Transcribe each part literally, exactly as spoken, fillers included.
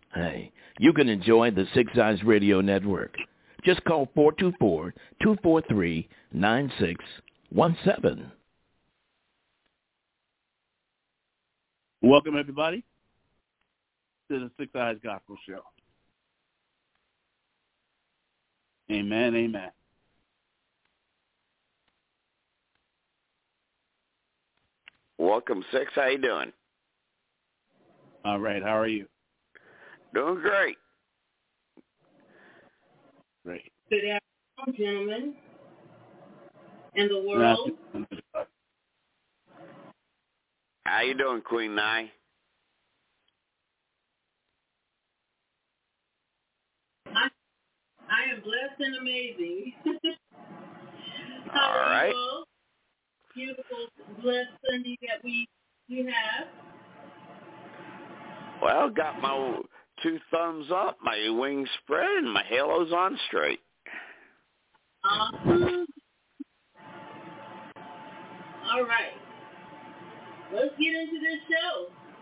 Hey, you can enjoy the Six Eyes Radio Network. Just call four two four, two four three, nine six one seven. Welcome, everybody, to the Six Eyes Gospel Show. Amen, amen. Welcome, Six. How you doing? All right, how are you? Doing great. Great. Good afternoon, gentlemen, and the world. How you doing, Queen Nye? I, I am blessed and amazing. How All are right. you all? Beautiful, blessed Sunday that we, we have. Well, got my two thumbs up, my wings spread, and my halo's on straight. Awesome. All right. Let's get into this show.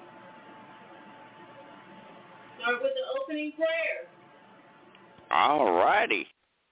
Start with the opening prayer. All righty.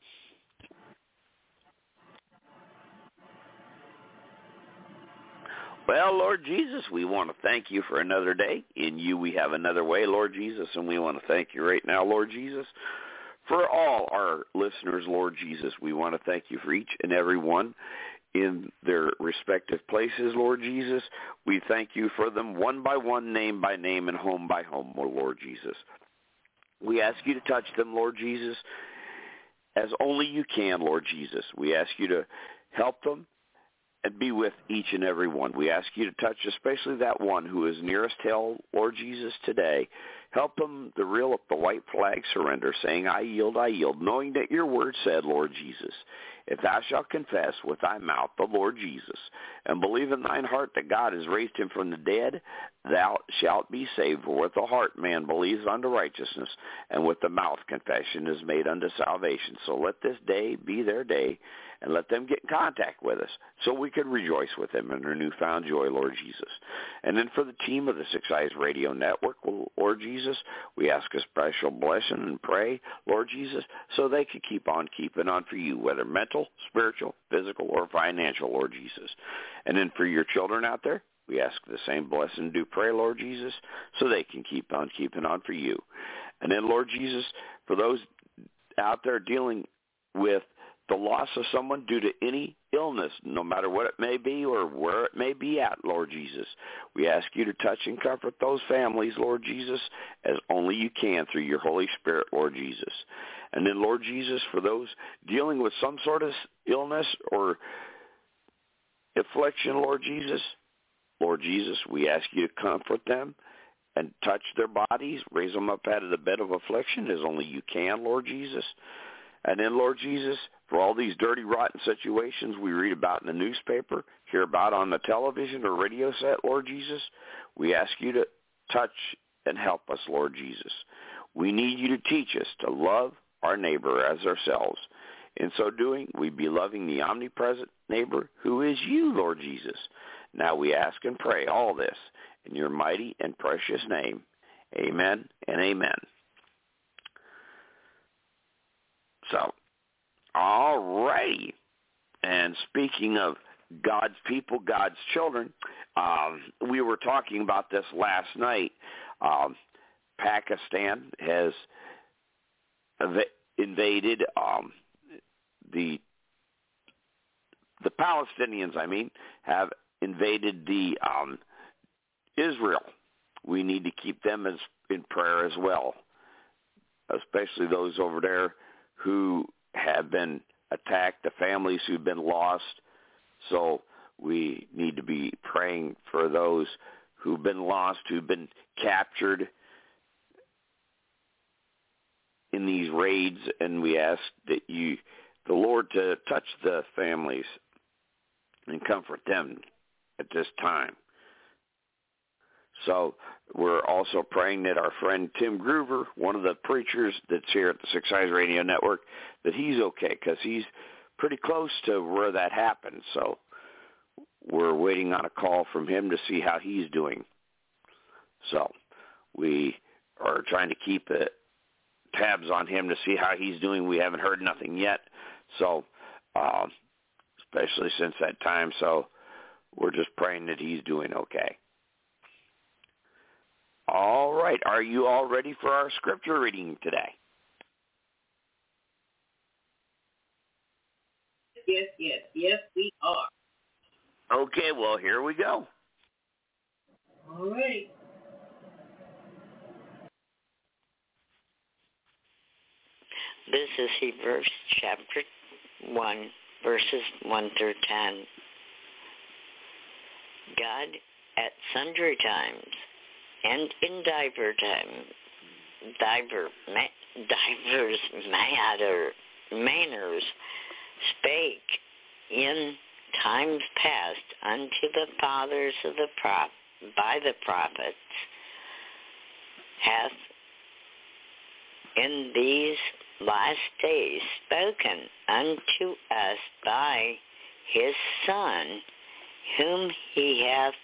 Well, Lord Jesus, we want to thank you for another day. In you we have another way, Lord Jesus, and we want to thank you right now, Lord Jesus, for all our listeners, Lord Jesus. We want to thank you for each and every one in their respective places, Lord Jesus. We thank you for them one by one, name by name, and home by home, oh Lord Jesus. We ask you to touch them, Lord Jesus, as only you can, Lord Jesus. We ask you to help them and be with each and every one. We ask you to touch especially that one who is nearest hell, Lord Jesus, today. Help them to reel up the white flag surrender, saying, I yield, I yield, knowing that your word said, Lord Jesus, if thou shalt confess with thy mouth the Lord Jesus, and believe in thine heart that God has raised him from the dead, thou shalt be saved. For with the heart man believes unto righteousness, and with the mouth confession is made unto salvation. So let this day be their day, and let them get in contact with us so we can rejoice with them in their newfound joy, Lord Jesus. And then for the team of the Six Eyes Radio Network, Lord Jesus, we ask a special blessing and pray, Lord Jesus, so they can keep on keeping on for you, whether mental, spiritual, physical, or financial, Lord Jesus. And then for your children out there, we ask the same blessing and do pray, Lord Jesus, so they can keep on keeping on for you. And then, Lord Jesus, for those out there dealing with the loss of someone due to any illness, no matter what it may be or where it may be at, Lord Jesus, we ask you to touch and comfort those families, Lord Jesus, as only you can through your Holy Spirit, Lord Jesus. And then, Lord Jesus, for those dealing with some sort of illness or affliction, Lord Jesus, Lord Jesus, we ask you to comfort them and touch their bodies, raise them up out of the bed of affliction as only you can, Lord Jesus. And then, Lord Jesus, for all these dirty, rotten situations we read about in the newspaper, hear about on the television or radio set, Lord Jesus, we ask you to touch and help us, Lord Jesus. We need you to teach us to love our neighbor as ourselves. In so doing, we be loving the omnipresent neighbor who is you, Lord Jesus. Now we ask and pray all this in your mighty and precious name. Amen and amen. So, all righty. And speaking of God's people, God's children, um, we were talking about this last night. Um, Pakistan has ev- invaded um, the the Palestinians. I mean, have invaded the um, Israel. We need to keep them as in prayer as well, especially those over there who have been attacked, the families who've been lost. So we need to be praying for those who've been lost, who've been captured in these raids, and we ask that you, the Lord, to touch the families and comfort them at this time. So we're also praying that our friend Tim Groover, one of the preachers that's here at the Six Eyes Radio Network, that he's okay, because he's pretty close to where that happened. So we're waiting on a call from him to see how he's doing. So we or trying to keep it, tabs on him to see how he's doing. We haven't heard nothing yet, so uh, especially since that time. So we're just praying that he's doing okay. All right. Are you all ready for our scripture reading today? Yes, yes, yes, we are. Okay, well, here we go. All right. This is Hebrews chapter one, verses one through ten. God, at sundry times and in diver time, diver, ma- divers matter, manners, spake in times past unto the fathers of the prop, by the prophets, hath in these last days spoken unto us by his Son, whom he hath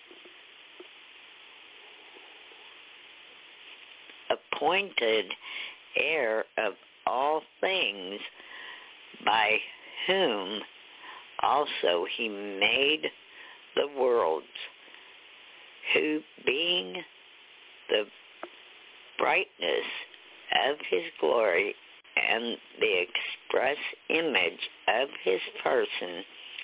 appointed heir of all things, by whom also he made the worlds, who being the brightness of his glory and the express image of his person,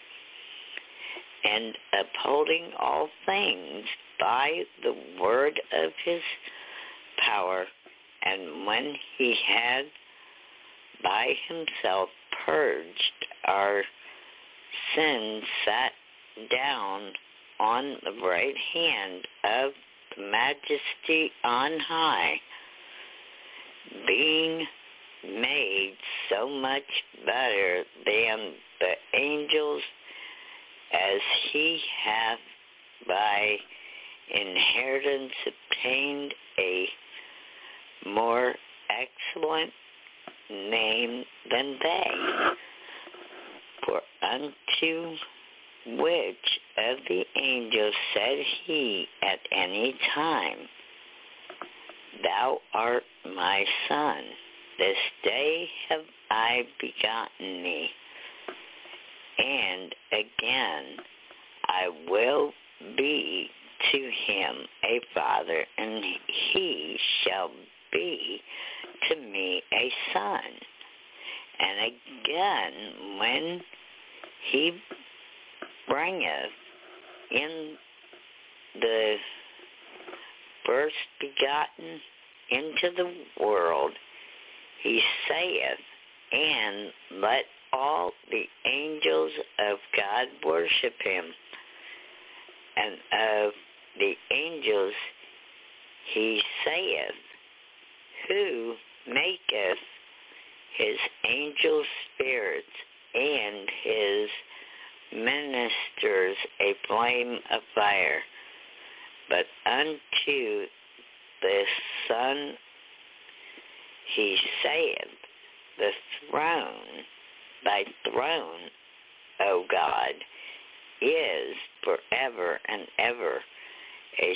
and upholding all things by the word of his power, and when he had by himself purged our sins, sat down on the right hand of the majesty on high, being made so much better than the angels, as he hath by inheritance obtained a more excellent name than they. For unto which of the angels said he at any time, Thou art my son, this day have I begotten thee. And again, I will be to him a father, and he shall be to me a son. And again, when he bringeth in the first begotten into the world, he saith, and let all the angels of God worship him. And of the angels he saith, who maketh his angel spirits and his ministers a flame of fire. But unto the Son he saith, the throne, thy throne, O God, is forever and ever. A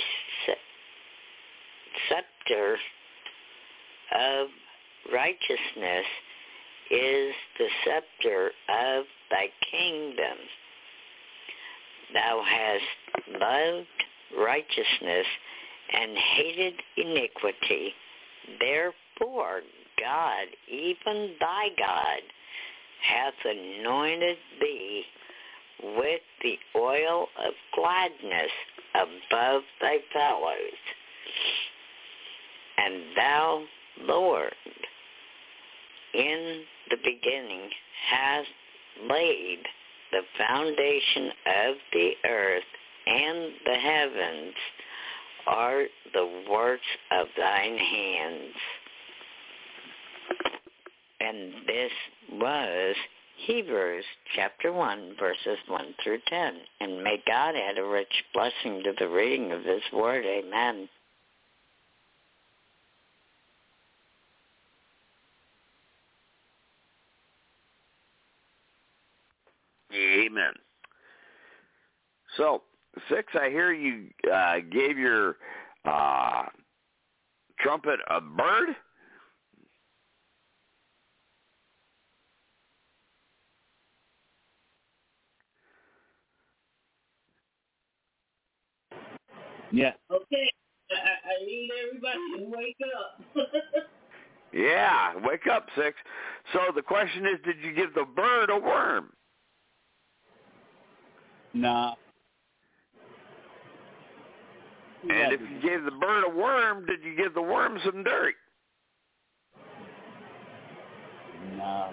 scepter of righteousness is the scepter of thy kingdom. Thou hast loved righteousness and hated iniquity. Therefore God, even thy God, hath anointed thee with the oil of gladness above thy fellows. And thou, Lord, in the beginning hast laid the foundation of the earth, and the heavens are the works of thine hands. And this was Hebrews chapter one, verses one through ten. And may God add a rich blessing to the reading of his word. Amen. Amen. So, Six, I hear you uh, gave your uh, trumpet a bird? Yeah. Okay. I, I need everybody to wake up. Yeah, wake up, Six. So the question is, did you give the bird a worm? Nah. And if you gave the bird a worm, did you give the worm some dirt? Nah.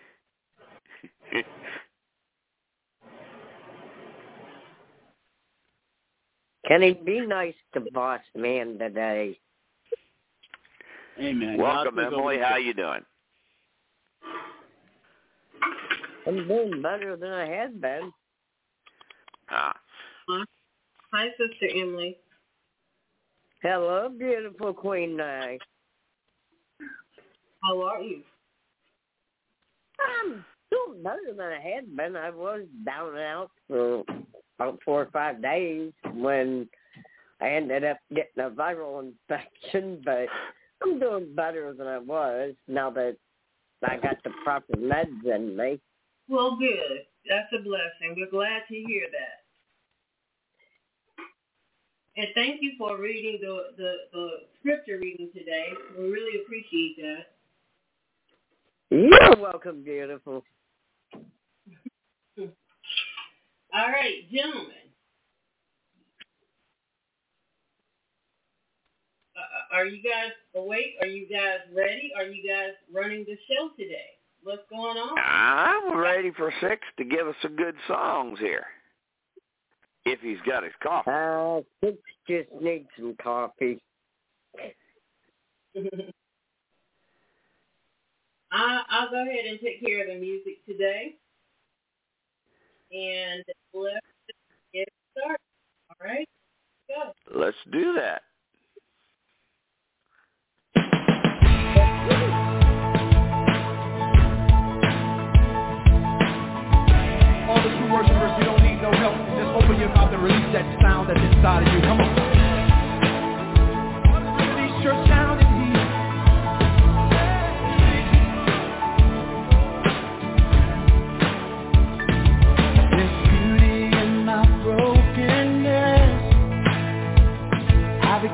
Can he be nice to Boss Man today? Amen. Welcome, Emily. How you doing? I'm doing better than I had been. Ah. Hi, Sister Emily. Hello, beautiful Queen Nye. How are you? I'm doing better than I had been. I was down and out for about four or five days when I ended up getting a viral infection, but I'm doing better than I was now that I got the proper meds in me. Well, good. That's a blessing. We're glad to hear that. And thank you for reading the, the, the scripture reading today. We really appreciate that. You're welcome, beautiful. All right, gentlemen. Uh, are you guys awake? Are you guys ready? Are you guys running the show today? What's going on? I'm ready for Six to give us some good songs here. If he's got his coffee. Uh, Six just needs some coffee. I, I'll go ahead and take care of the music today. And let's get started. All right? Go. Let's do that. All the true worshipers, we don't need no help. Just open your mouth and release that sound that's inside of you. Come on. Release your sound in here. There's beauty in my brokenness. I've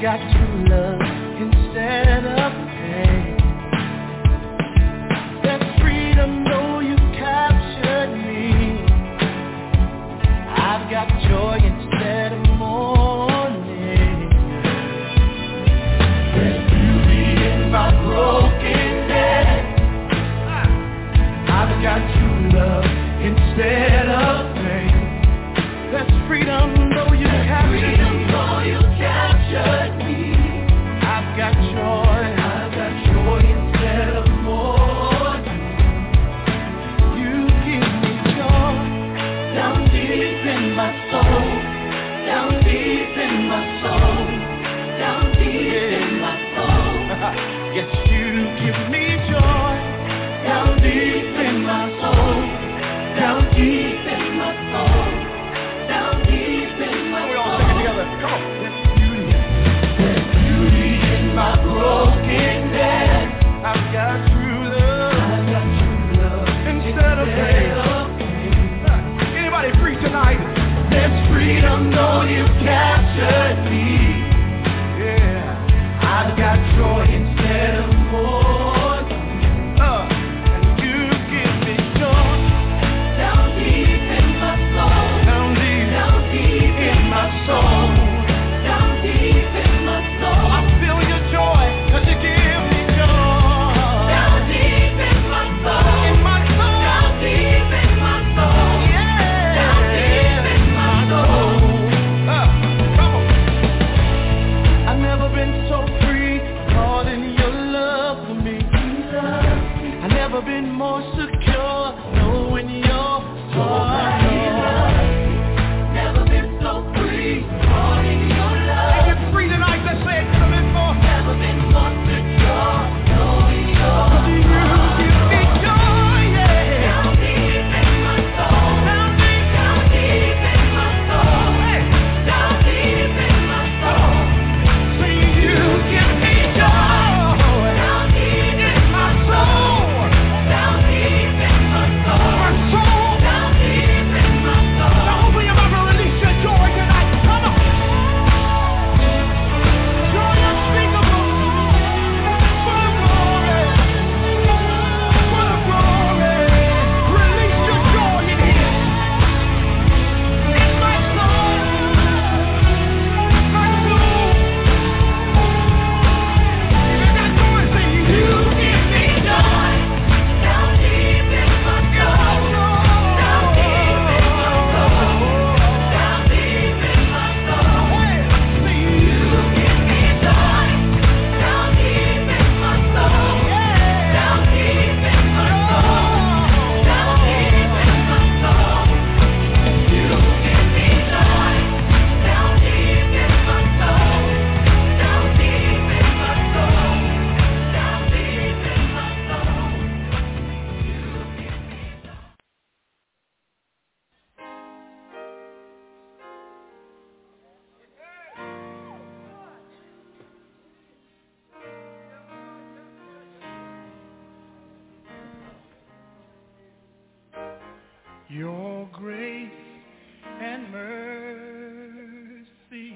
Your grace and mercy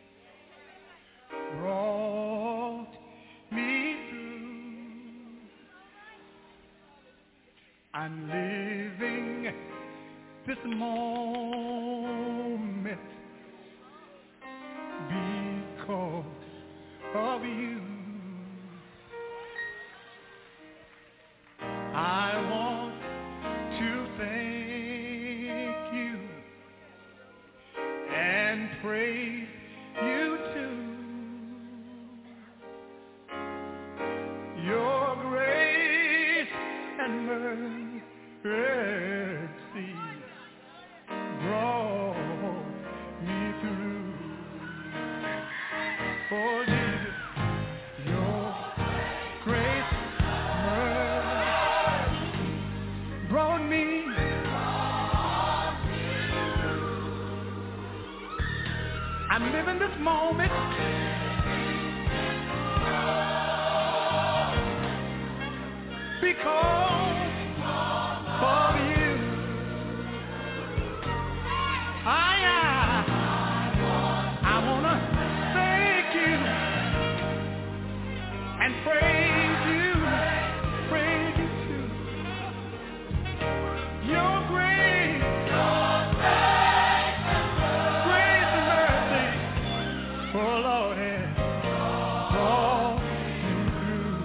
brought me through. I'm living this moment because of you. I want to thank you and praise you too. Your grace and mercy brought me through. Oh, Jesus, your grace mercy brought me. I'm living this moment because of you. I, I, I want to thank you and praise you, praise you too. Your grace, grace and mercy, oh Lord, has brought me through.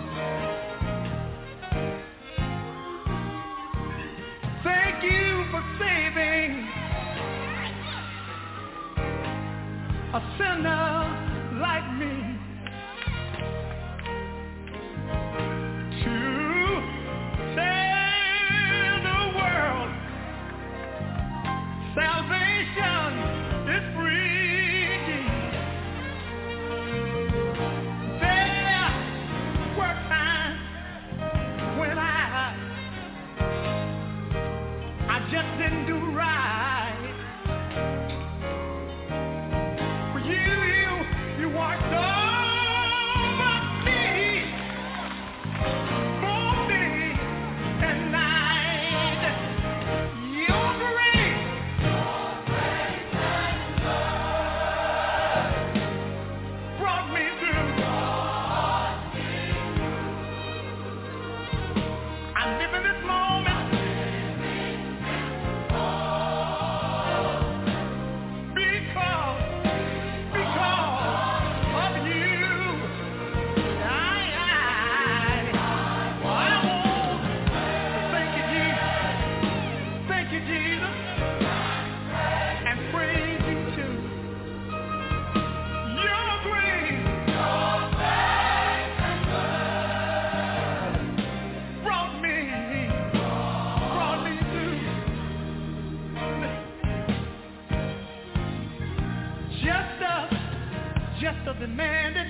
Thank you for saving a sinner like me to tell the world salvation is free. There were times when I I just didn't do right. But you, you, you watched over me, for day and night. Your grace, brought me through. I'm living this moment because, because of you. I, I, I want to thank you, Jesus. Thank you, Jesus, and praise you too. Your grace brought me, brought me through. Just us, just us demanded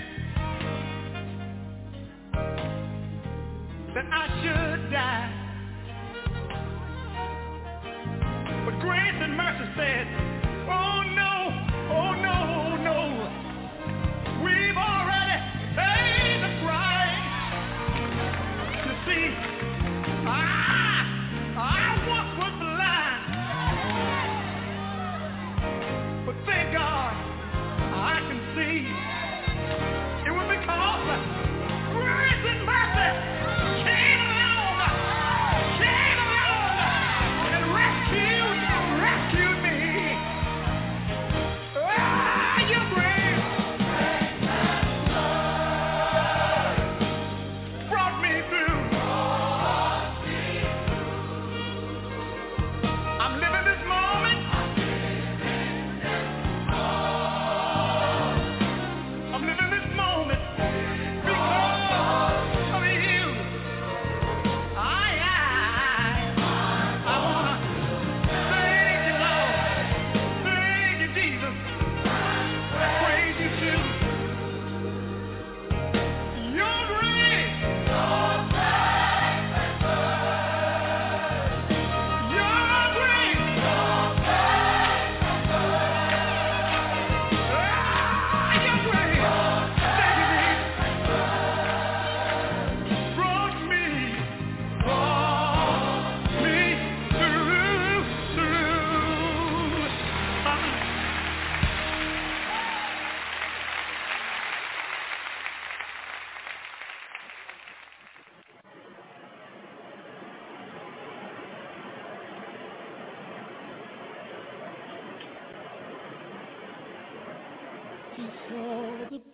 that I should die. But grace and mercy said, oh no, oh no, no. We've already paid the price. You see, I, I once was blind, but thank God I can see. It was because grace and mercy came along, came along and rescued, rescued me.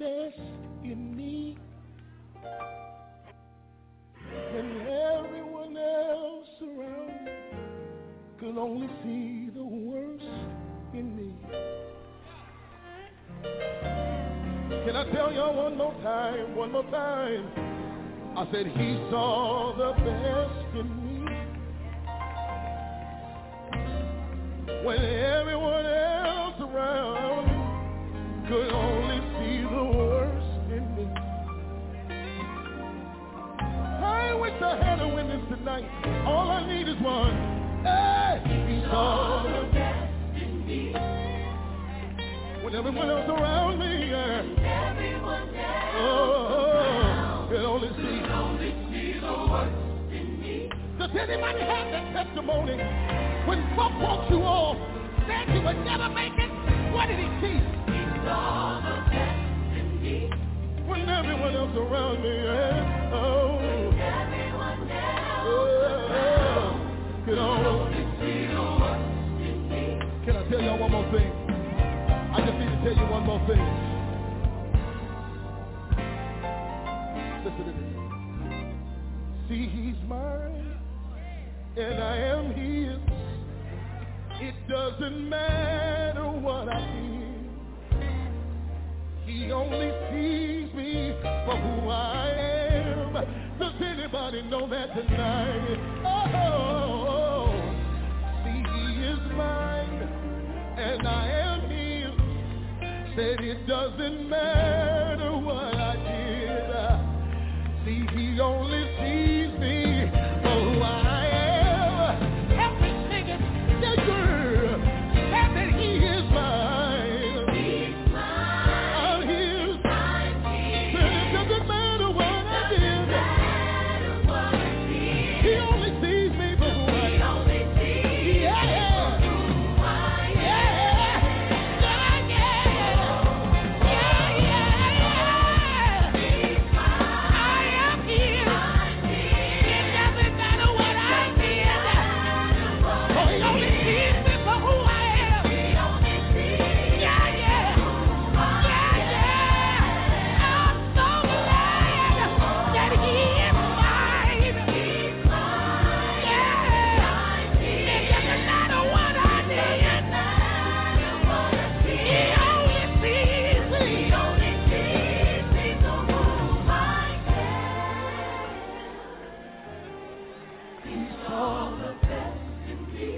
best in me when everyone else around could only see the worst in me. Can I tell y'all one more time, one more time? I said he saw the best in me when everyone else around could only see the worst in me. I wish I had a witness tonight. All I need is one. Hey, he saw the best in me when everyone else around me, yeah. Everyone else oh, could only see, could only see the worst in me. Does anybody have that testimony? When folk walked you off, said you would never make it, what did he see? He saw the best in me when everyone else around me, yeah. Oh, when everyone else oh, around could only see the worst in me. Can I tell y'all one more thing? I just need to tell you one more thing. Listen to this. See, he's mine, and I am his. It doesn't matter what I did. He only sees me for who I am. Does anybody know that tonight? Oh, see, he is mine, and I am his. Said it doesn't matter what I did. See, he only sees me for who I am. Help me sing it, yeah, girl. Help it, he is mine. He's mine. I'm his. I'm his. Said it doesn't matter what I did. Matter what I did. He only sees me for who I am. He only sees me yeah. for who I am. Yeah. Yeah, yeah. Yeah, yeah. He's mine. I am his. I'm his. It doesn't matter what I did. Oh, he only sees me for who I am. He only sees yeah, yeah. Who I yeah, yeah. I'm so glad that he is mine. He's mine. Yeah. It doesn't matter what I did. He only sees me. He only sees me for who I am. He saw the best in me.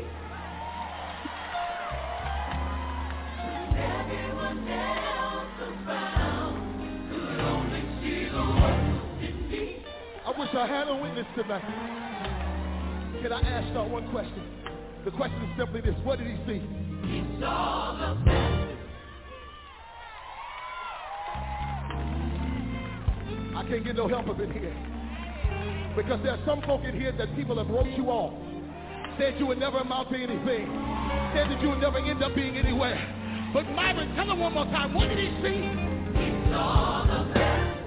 Everyone else around could only see the worst in me. I wish I had a witness tonight. Can I ask y'all one question? The question is simply this: what did he see? He saw the best. I can't get no help up in here because there's some folk in here that people have wrote you off, said you would never amount to anything, said that you would never end up being anywhere. But Myron, tell him one more time, what did he see? He saw the best.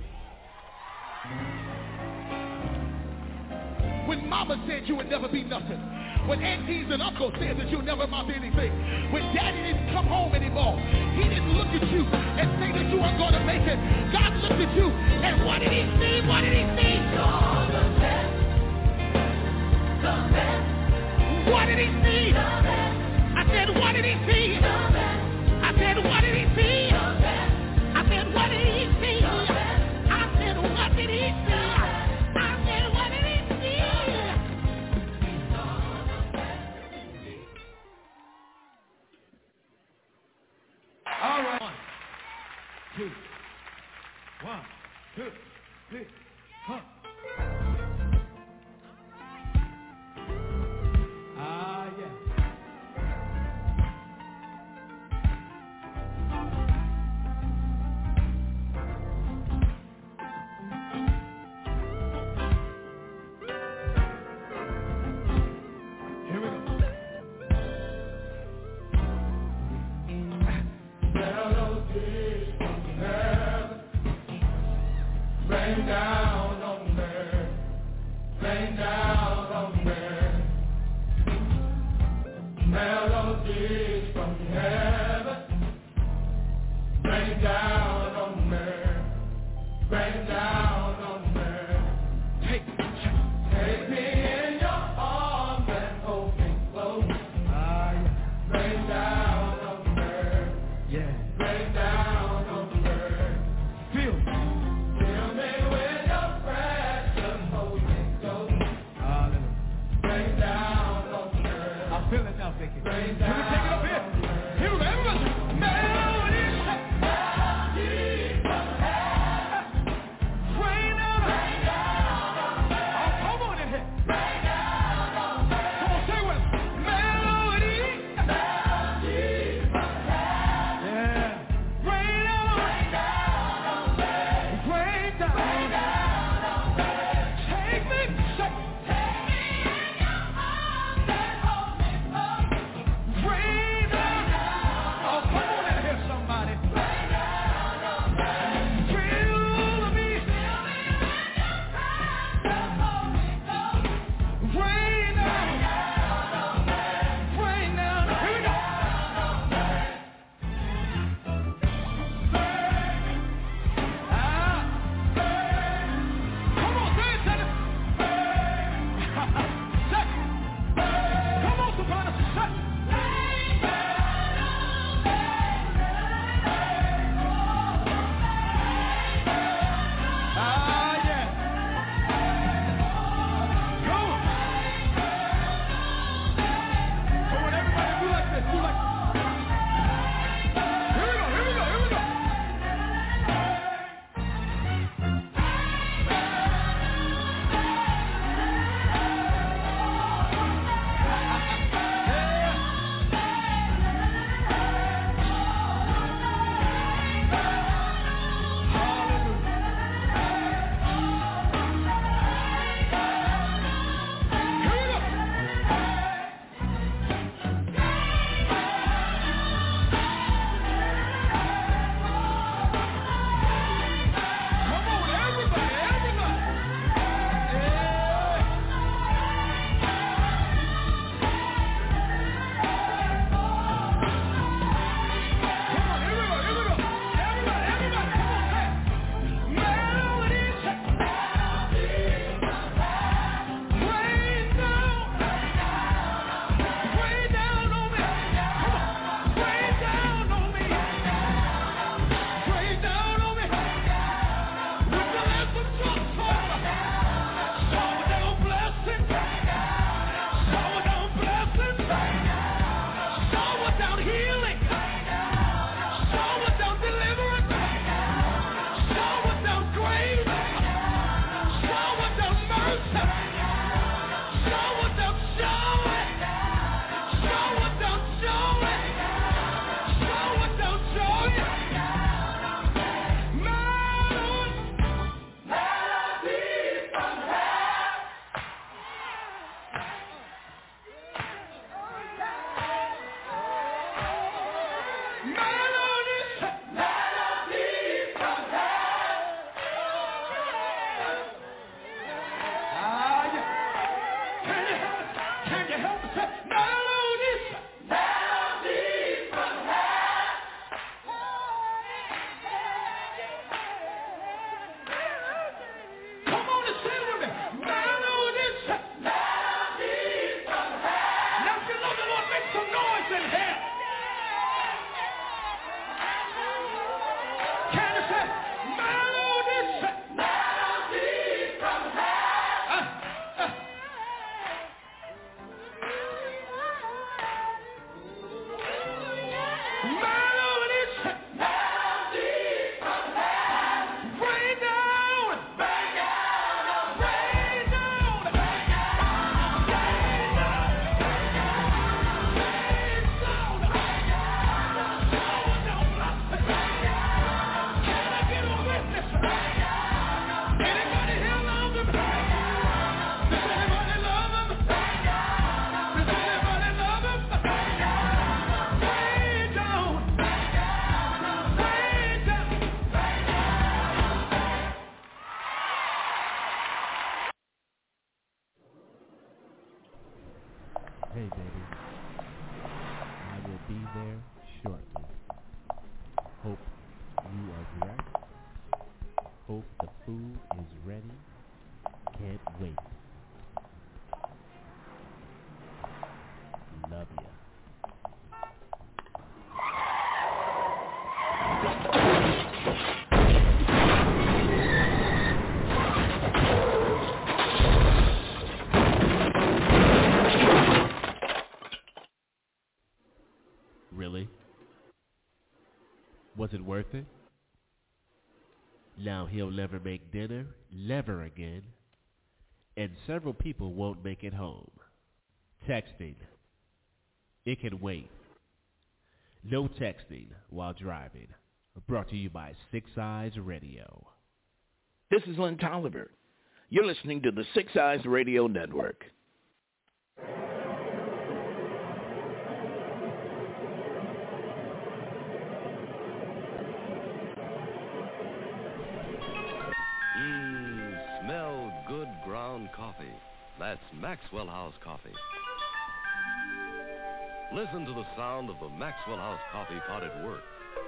When mama said you would never be nothing, when aunties and uncles said that you'd never amount to anything, when daddy didn't come home anymore, he didn't look at you and say that you weren't going to make it. God looked at you, and what did he see? What did he see? He saw the best. The best. What did he see? The best. I said, what did he see? The best. I said, what did he see? The best. I said, what did he see? The best. I said, what did he see? I said, what did he see? He saw the best in me. All right. One, two, one, two, three, huh. Ah, yeah. Here we go. Melody from heaven, rain down on me, rain down on me. Melodies from heaven, rain down on me. Hey, baby. I will be there shortly. Hope you are dressed. Hope the food is ready. Can't wait. Love ya. Really? Was it worth it? Now he'll never make dinner, never again, and several people won't make it home. Texting. It can wait. No texting while driving. Brought to you by Six Eyes Radio. This is Lynn Tolliver. You're listening to the Six Eyes Radio Network. Mmm, smell good ground coffee. That's Maxwell House Coffee. Listen to the sound of the Maxwell House Coffee pot at work.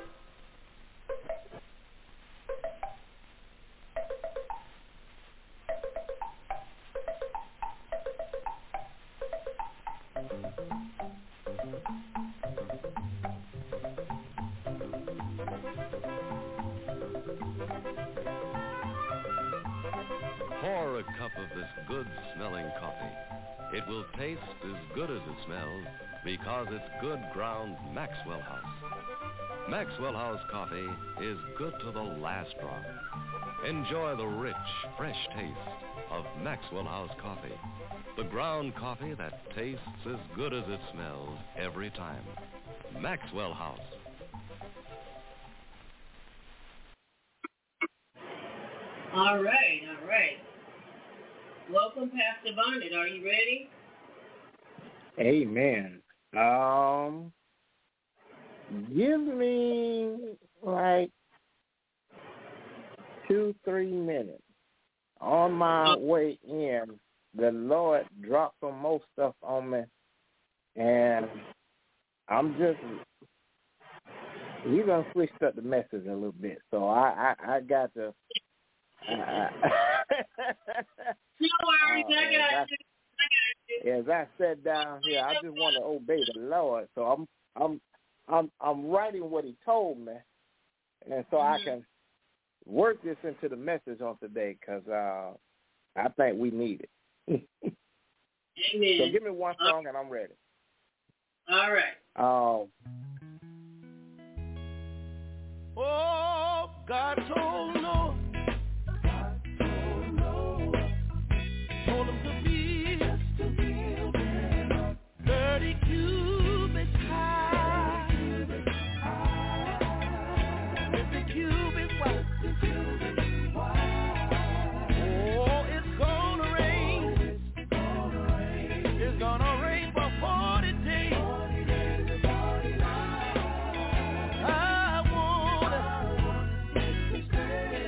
Pour a cup of this good-smelling coffee. It will taste as good as it smells because it's good ground Maxwell House. Maxwell House Coffee is good to the last drop. Enjoy the rich, fresh taste of Maxwell House Coffee. The ground coffee that tastes as good as it smells every time. Maxwell House. All right, all right. Welcome, Pastor Bonnet. Are you ready? Amen. Um, give me like two, three minutes. On my way in, the Lord dropped some more stuff on me, and I'm just, He's going to switch up the message a little bit. So I, I, I got to. Uh, no worries, uh, I got you. As I sat down here, I just want to obey the Lord. So I'm I'm I'm I'm writing what He told me, and so mm-hmm. I can work this into the message on today because uh, I think we need it. Amen. So give me one song and I'm ready. All right. Um. Oh, God told Noah. God told Noah. Told him to thirty cubits high, fifty cubits wide. Oh, it's gonna rain. It's gonna rain for forty days. I wanna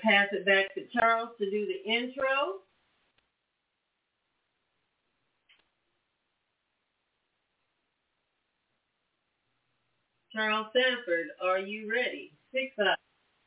pass it back to Charles to do the intro. Charles Sanford, are you ready? Six up.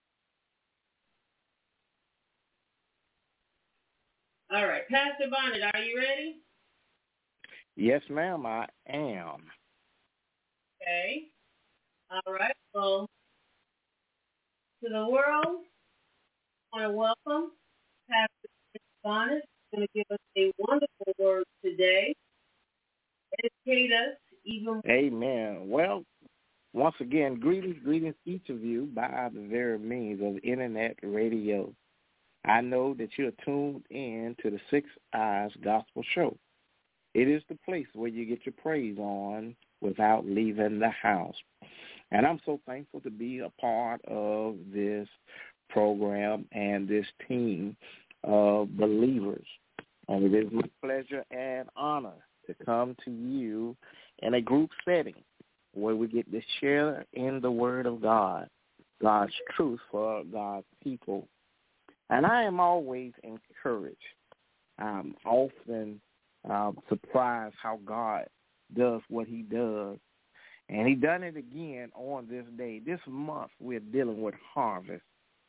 All right. Pastor Bonnet, are you ready? Yes, ma'am, I am. Okay. All right. So, to the world, I want to welcome Pastor Bonnet. He's going to give us a wonderful word today. Educate us even. Amen. Well, once again, greetings, greetings each of you by the very means of internet radio. I know that you're tuned in to the Six Eyes Gospel Show. It is the place where you get your praise on without leaving the house. And I'm so thankful to be a part of this program and this team of believers. And it is my pleasure and honor to come to you in a group setting where we get to share in the Word of God, God's truth for God's people. And I am always encouraged. I'm often uh, surprised how God does what he does. And he done it again on this day. This month we're dealing with harvest.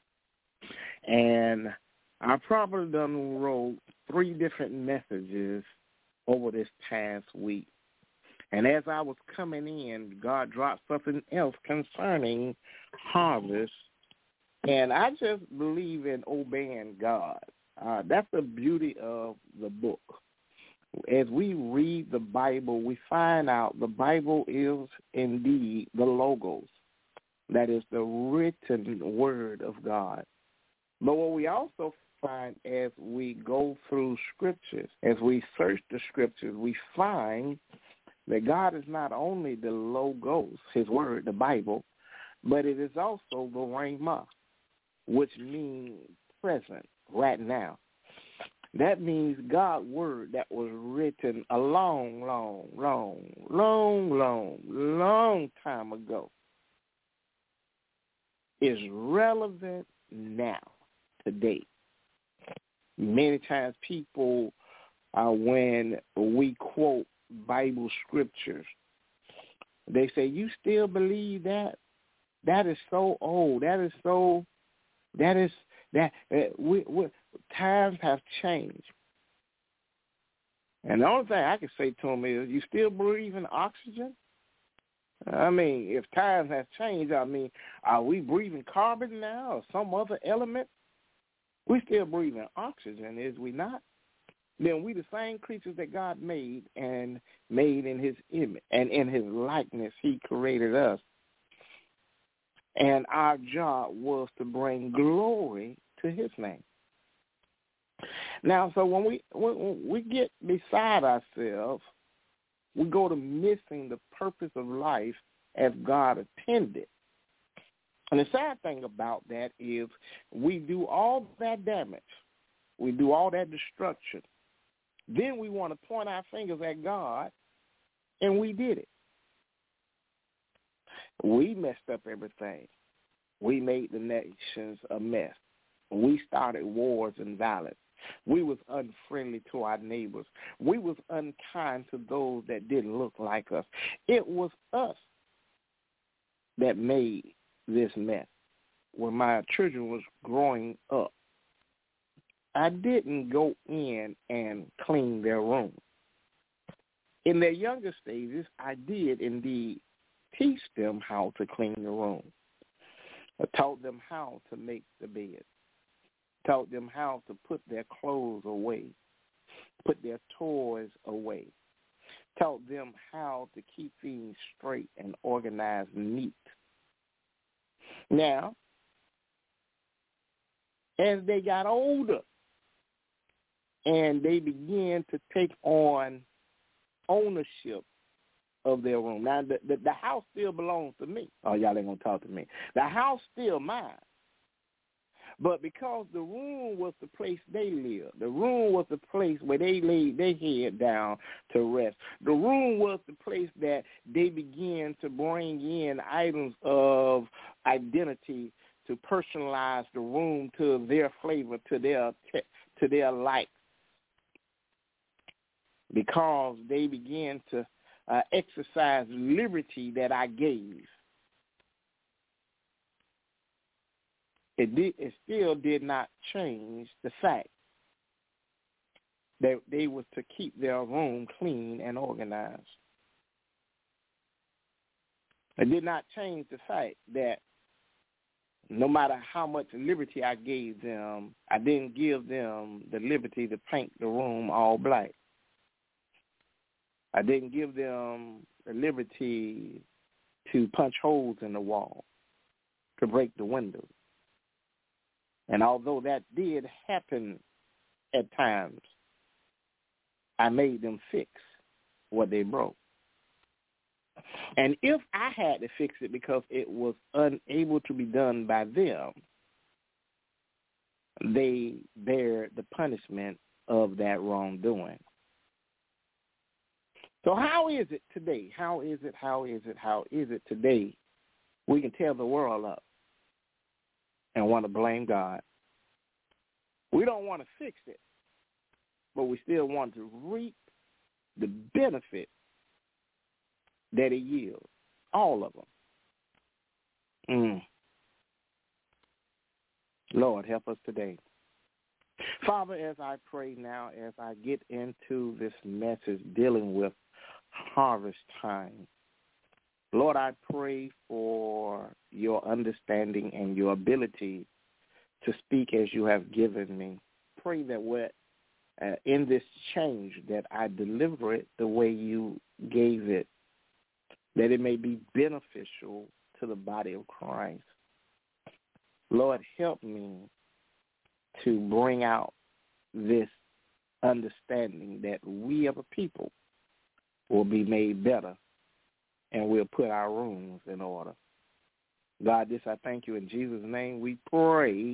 And I probably done wrote three different messages over this past week. And as I was coming in, God dropped something else concerning harvest. And I just believe in obeying God. Uh, that's the beauty of the book. As we read the Bible, we find out the Bible is indeed the Logos. That is the written word of God. But what we also find as we go through scriptures, as we search the scriptures, we find that God is not only the Logos, his word, the Bible, but it is also the Rhema, which means present, right now. That means God's word that was written a long, long, long, long, long, long time ago is relevant now, today. Many times people, uh, when we quote Bible scriptures, they say, you still believe that? That is so old. That is so, that is, that, uh, we, we, times have changed. And the only thing I can say to them is, you still breathing oxygen? I mean, if times have changed, I mean, are we breathing carbon now or some other element? We still breathing oxygen, is we not? Then we the same creatures that God made and made in his image and in his likeness he created us. And our job was to bring glory to his name. Now, so when we when we get beside ourselves, we go to missing the purpose of life as God intended. And the sad thing about that is we do all that damage. We do all that destruction. Then we want to point our fingers at God, and we did it. We messed up everything. We made the nations a mess. We started wars and violence. We was unfriendly to our neighbors. We was unkind to those that didn't look like us. It was us that made this mess. When my children was growing up, I didn't go in and clean their room. In their younger stages, I did indeed teach them how to clean the room. I taught them how to make the bed. Taught them how to put their clothes away, put their toys away. Taught them how to keep things straight and organized and neat. Now, as they got older and they began to take on ownership of their room. Now, the, the, the house still belongs to me. Oh, y'all ain't going to talk to me. The house still mine. But because the room was the place they lived, the room was the place where they laid their head down to rest. The room was the place that they began to bring in items of identity to to personalize the room to their flavor, to their to their like, because they began to uh, exercise liberty that I gave. It did. It still did not change the fact that they was to keep their room clean and organized. It did not change the fact that no matter how much liberty I gave them, I didn't give them the liberty to paint the room all black. I didn't give them the liberty to punch holes in the wall, to break the windows. And although that did happen at times, I made them fix what they broke. And if I had to fix it because it was unable to be done by them, they bear the punishment of that wrongdoing. So how is it today? How is it, how is it, how is it today? We can tear the world up and want to blame God. We don't want to fix it, but we still want to reap the benefit that it yields, all of them. Mm. Lord, help us today. Father, as I pray now, as I get into this message dealing with harvest time, Lord, I pray for your understanding and your ability to speak as you have given me. Pray that we're, uh, in this change, that I deliver it the way you gave it, that it may be beneficial to the body of Christ. Lord, help me to bring out this understanding that we as a people will be made better and we'll put our rooms in order. God, this I thank you in Jesus' name. We pray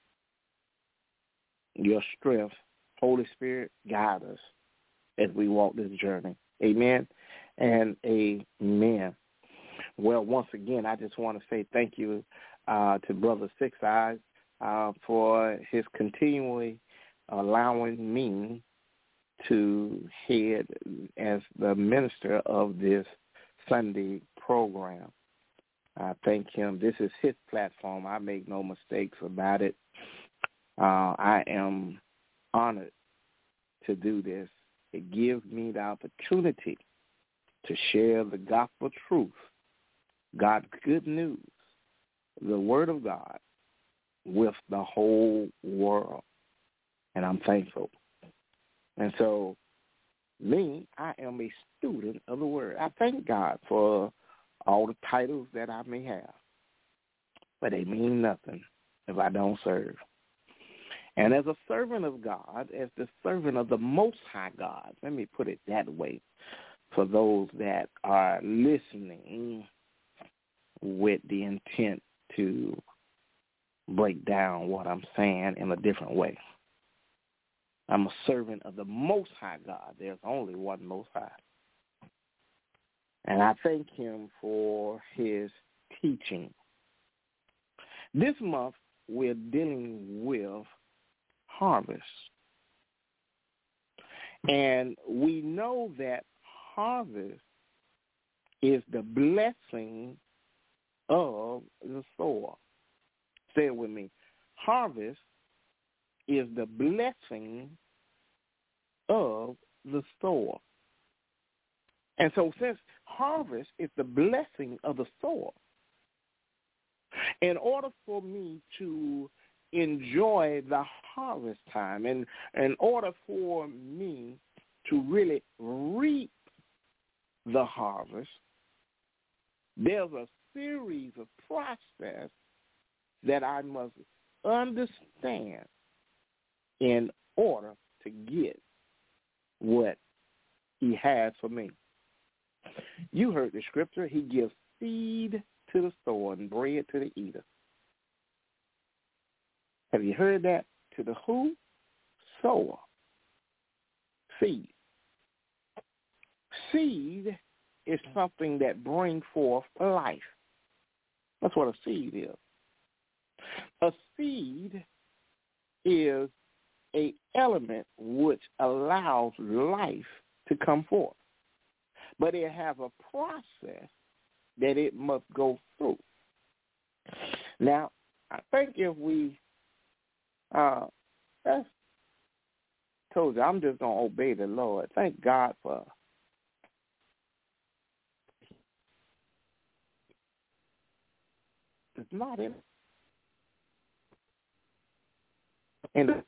your strength. Holy Spirit, guide us as we walk this journey. Amen and amen. Well, once again, I just want to say thank you uh, to Brother Six Eyes uh, for his continually allowing me to head as the minister of this Sunday program. I thank him. This is his platform. I make no mistakes about it. Uh, I am honored to do this. It gives me the opportunity to share the gospel truth, God's good news, the word of God with the whole world. And I'm thankful. And so, me, I am a student of the word. I thank God for all the titles that I may have, but they mean nothing if I don't serve. And as a servant of God, as the servant of the Most High God, let me put it that way, for those that are listening with the intent to break down what I'm saying in a different way. I'm a servant of the Most High God. There's only one Most High. And I thank him for his teaching. This month, we're dealing with harvest. And we know that harvest is the blessing of the soil. Say it with me. Harvest is the blessing of the soil. And so since harvest is the blessing of the soil, in order for me to enjoy the harvest time, and in order for me to really reap the harvest, there's a series of process that I must understand in order to get what he has for me. You heard the scripture. He gives seed to the sower and bread to the eater. Have you heard that? To the who? Sower. Seed. Seed is something that brings forth life. That's what a seed is. A seed is a element which allows life to come forth, but it has a process that it must go through. Now, I think if we, uh, that's told you, I'm just going to obey the Lord. Thank God for it's not in in the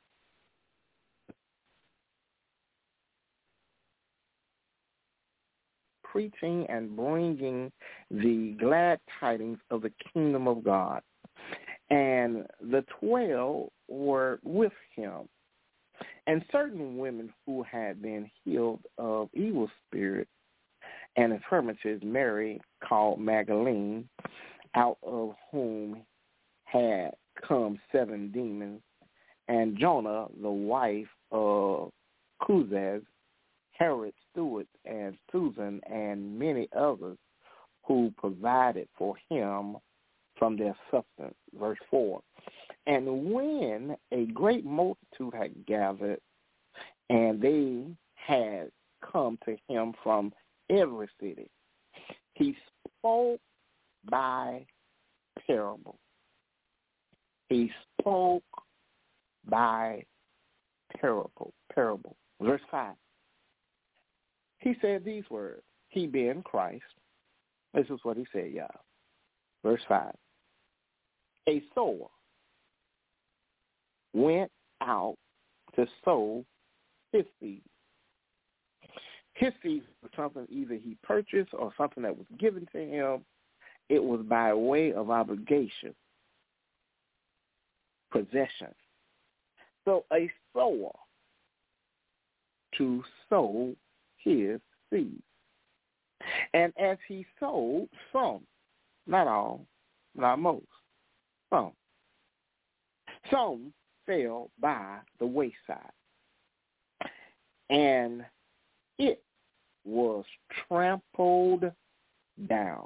preaching and bringing the glad tidings of the kingdom of God. And the twelve were with him. And certain women who had been healed of evil spirits and infirmities, Mary called Magdalene, out of whom had come seven demons, and Jonah, the wife of Cuzaz, Herod steward, and Susan, and many others who provided for him from their substance. Verse four. And when a great multitude had gathered, and they had come to him from every city, he spoke by parable. He spoke by parable. Parable. Verse five. He said these words, he being Christ. This is what he said, y'all. Verse five. A sower went out to sow his seed. His seed was something either he purchased or something that was given to him. It was by way of obligation, possession. So a sower to sow his seed. And as he sowed, some, not all, not most, some, some fell by the wayside, and it was trampled down,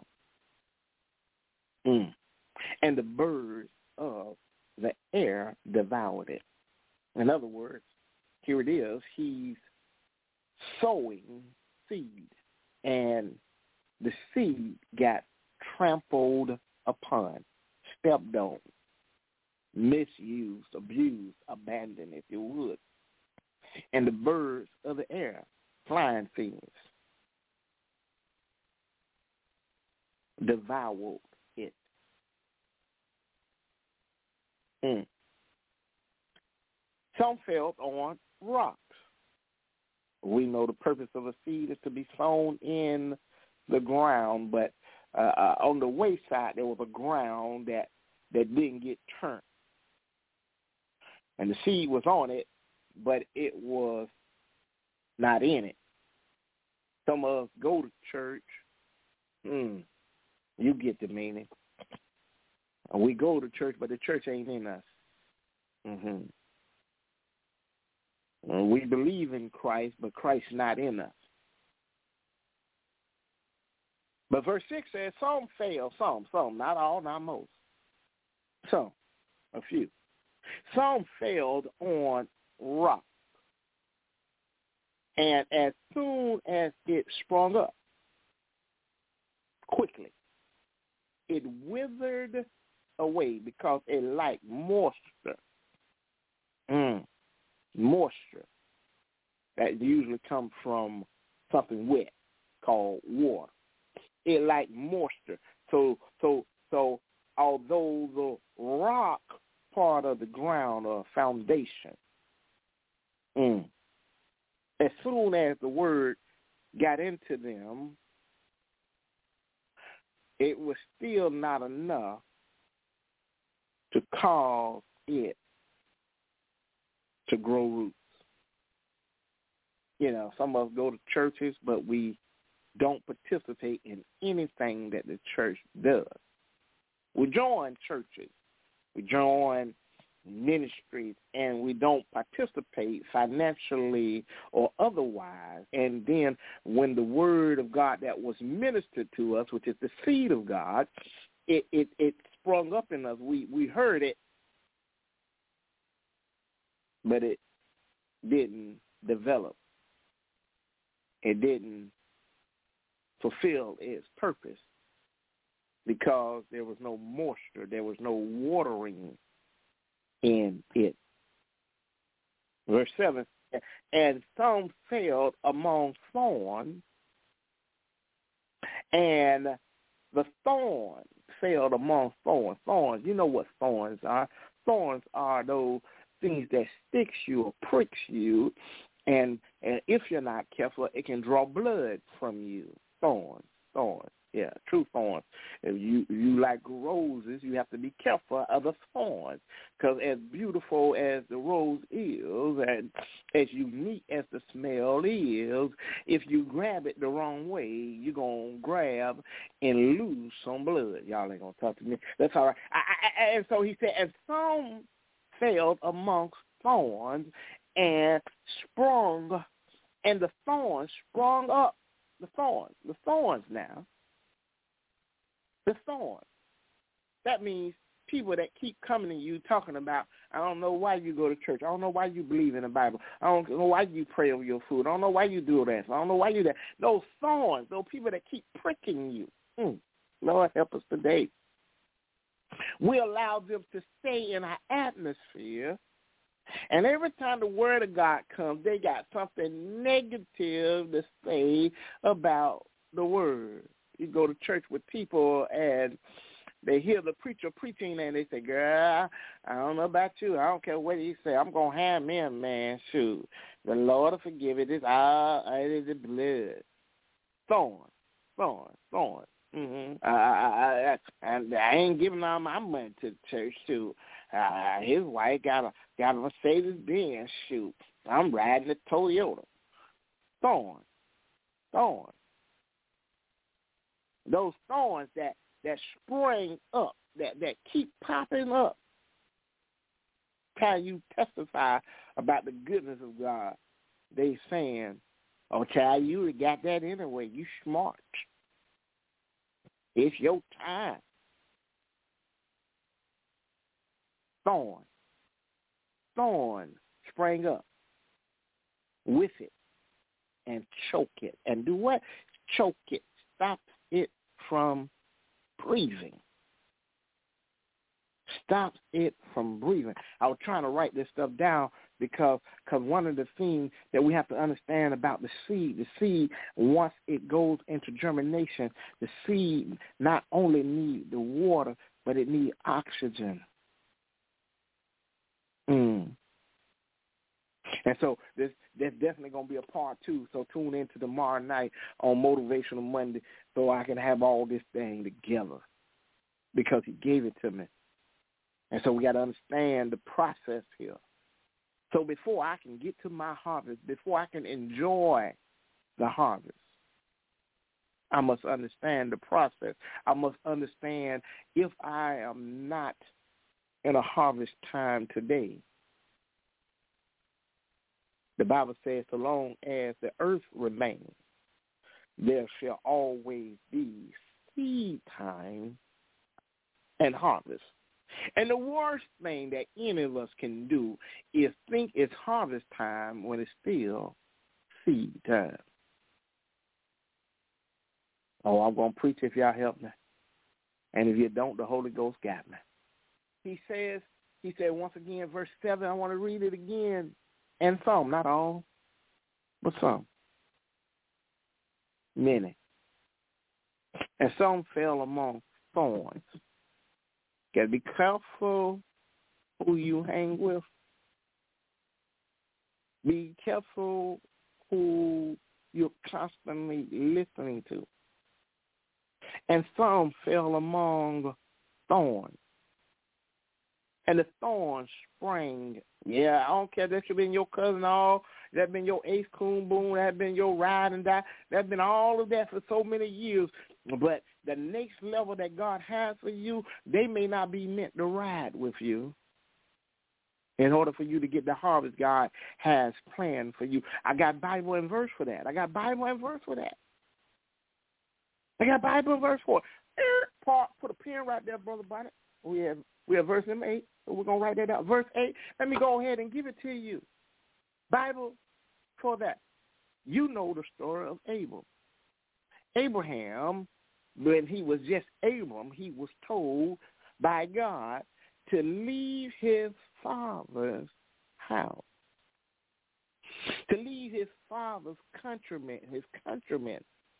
mm. and the birds of the air devoured it. In other words, here it is, he's sowing seed, and the seed got trampled upon, stepped on, misused, abused, abandoned, if you would. And the birds of the air, flying things, devoured it. Mm. Some fell on rocks. We know the purpose of a seed is to be sown in the ground, but uh, uh, on the wayside there was a ground that, that didn't get turned. And the seed was on it, but it was not in it. Some of us go to church. Mm, you get the meaning. We go to church, but the church ain't in us. Mm-hmm. We believe in Christ, but Christ's not in us. But verse six says, some fail, some, some, not all, not most. Some, a few. Some failed on rock. And as soon as it sprung up, quickly, it withered away because it lacked moisture. Mm. Moisture that usually comes from something wet called water. It lacked moisture. So, so, so, although the rock part of the ground or foundation, mm, as soon as the word got into them, it was still not enough to cause it to grow roots. You know, some of us go to churches, but we don't participate in anything that the church does. We join churches, we join ministries, and we don't participate financially or otherwise. And then when the word of God that was ministered to us, which is the seed of God, it, it, it sprung up in us. We, we heard it, but it didn't develop. It didn't fulfill its purpose because there was no moisture, there was no watering in it. Verse seven, and some fell among thorns, and the thorns fell among thorns. Thorns, you know what thorns are. Thorns are those things that sticks you or pricks you, and, and if you're not careful, it can draw blood from you. Thorns, thorns, yeah, true thorns. If you you like roses, you have to be careful of the thorns, because as beautiful as the rose is, and as unique as the smell is, if you grab it the wrong way, you're going to grab and lose some blood. Y'all ain't going to talk to me. That's all right. I, I, and so he said, and some fell amongst thorns and sprung, and the thorns sprung up. The thorns, the thorns now, the thorns. That means people that keep coming to you talking about, I don't know why you go to church. I don't know why you believe in the Bible. I don't know why you pray over your food. I don't know why you do that. I don't know why you do that. Those thorns, those people that keep pricking you. Mm, Lord, help us today. We allow them to stay in our atmosphere. And every time the word of God comes, they got something negative to say about the word. You go to church with people and they hear the preacher preaching and they say, girl, I don't know about you. I don't care what he say. I'm going to have me a man. Shoot. The Lord will forgive it. It's all it is the blood. Thorns, thorns, thorns. Mm-hmm. I, I, I, I, I ain't giving all my money to the church, too. Uh, his wife got a got a Mercedes Benz. Shoot, I'm riding a Toyota. Thorns, thorns. Those thorns that that spring up, that that keep popping up. How you testify about the goodness of God? They saying, "Oh, child, you got that anyway. You smart. It's your time." Thorns, thorns sprang up with it and choke it. And do what? Choke it. Stop it from breathing. Stop it from breathing. I was trying to write this stuff down because cause one of the things that we have to understand about the seed, the seed, once it goes into germination, the seed not only needs the water, but it needs oxygen. Mm. And so this there's definitely going to be a part two. So tune in to tomorrow night on Motivational Monday so I can have all this thing together because he gave it to me. And so we got to understand the process here. So before I can get to my harvest, before I can enjoy the harvest, I must understand the process. I must understand if I am not in a harvest time today. The Bible says, so long as the earth remains, there shall always be seed time and harvest. And the worst thing that any of us can do is think it's harvest time when it's still seed time. Oh, I'm going to preach if y'all help me. And if you don't, the Holy Ghost got me. He says, he said once again, verse seven, I want to read it again. And some, not all, but some. Many. And some fell among thorns. Got to be careful who you hang with. Be careful who you're constantly listening to. And some fell among thorns. And the thorns sprang. Yeah, I don't care. That should have been your cousin all. That been your ace coon boom. That been your ride and die. That been all of that for so many years. But the next level that God has for you, they may not be meant to ride with you. In order for you to get the harvest God has planned for you. I got Bible and verse for that. I got Bible and verse for that. I got Bible and verse for it. Put a pen right there, Brother Bonnet. We have we have verse number eight. So we're going to write that out. Verse eight, let me go ahead and give it to you. Bible for that. You know the story of Abel. Abraham, when he was just Abram, he was told by God to leave his father's house, to leave his father's countrymen, his countrymen,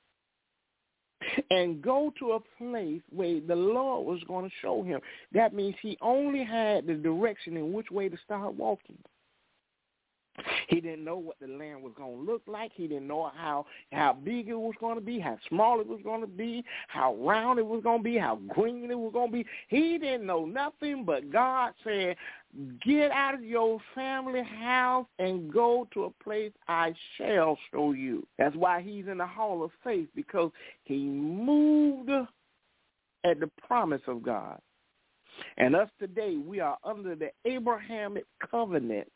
and go to a place where the Lord was going to show him. That means he only had the direction in which way to start walking. He didn't know what the land was going to look like. He didn't know how, how big it was going to be, how small it was going to be, how round it was going to be, how green it was going to be. He didn't know nothing, but God said, get out of your family house and go to a place I shall show you. That's why he's in the hall of faith, because he moved at the promise of God. And us today, we are under the Abrahamic covenant,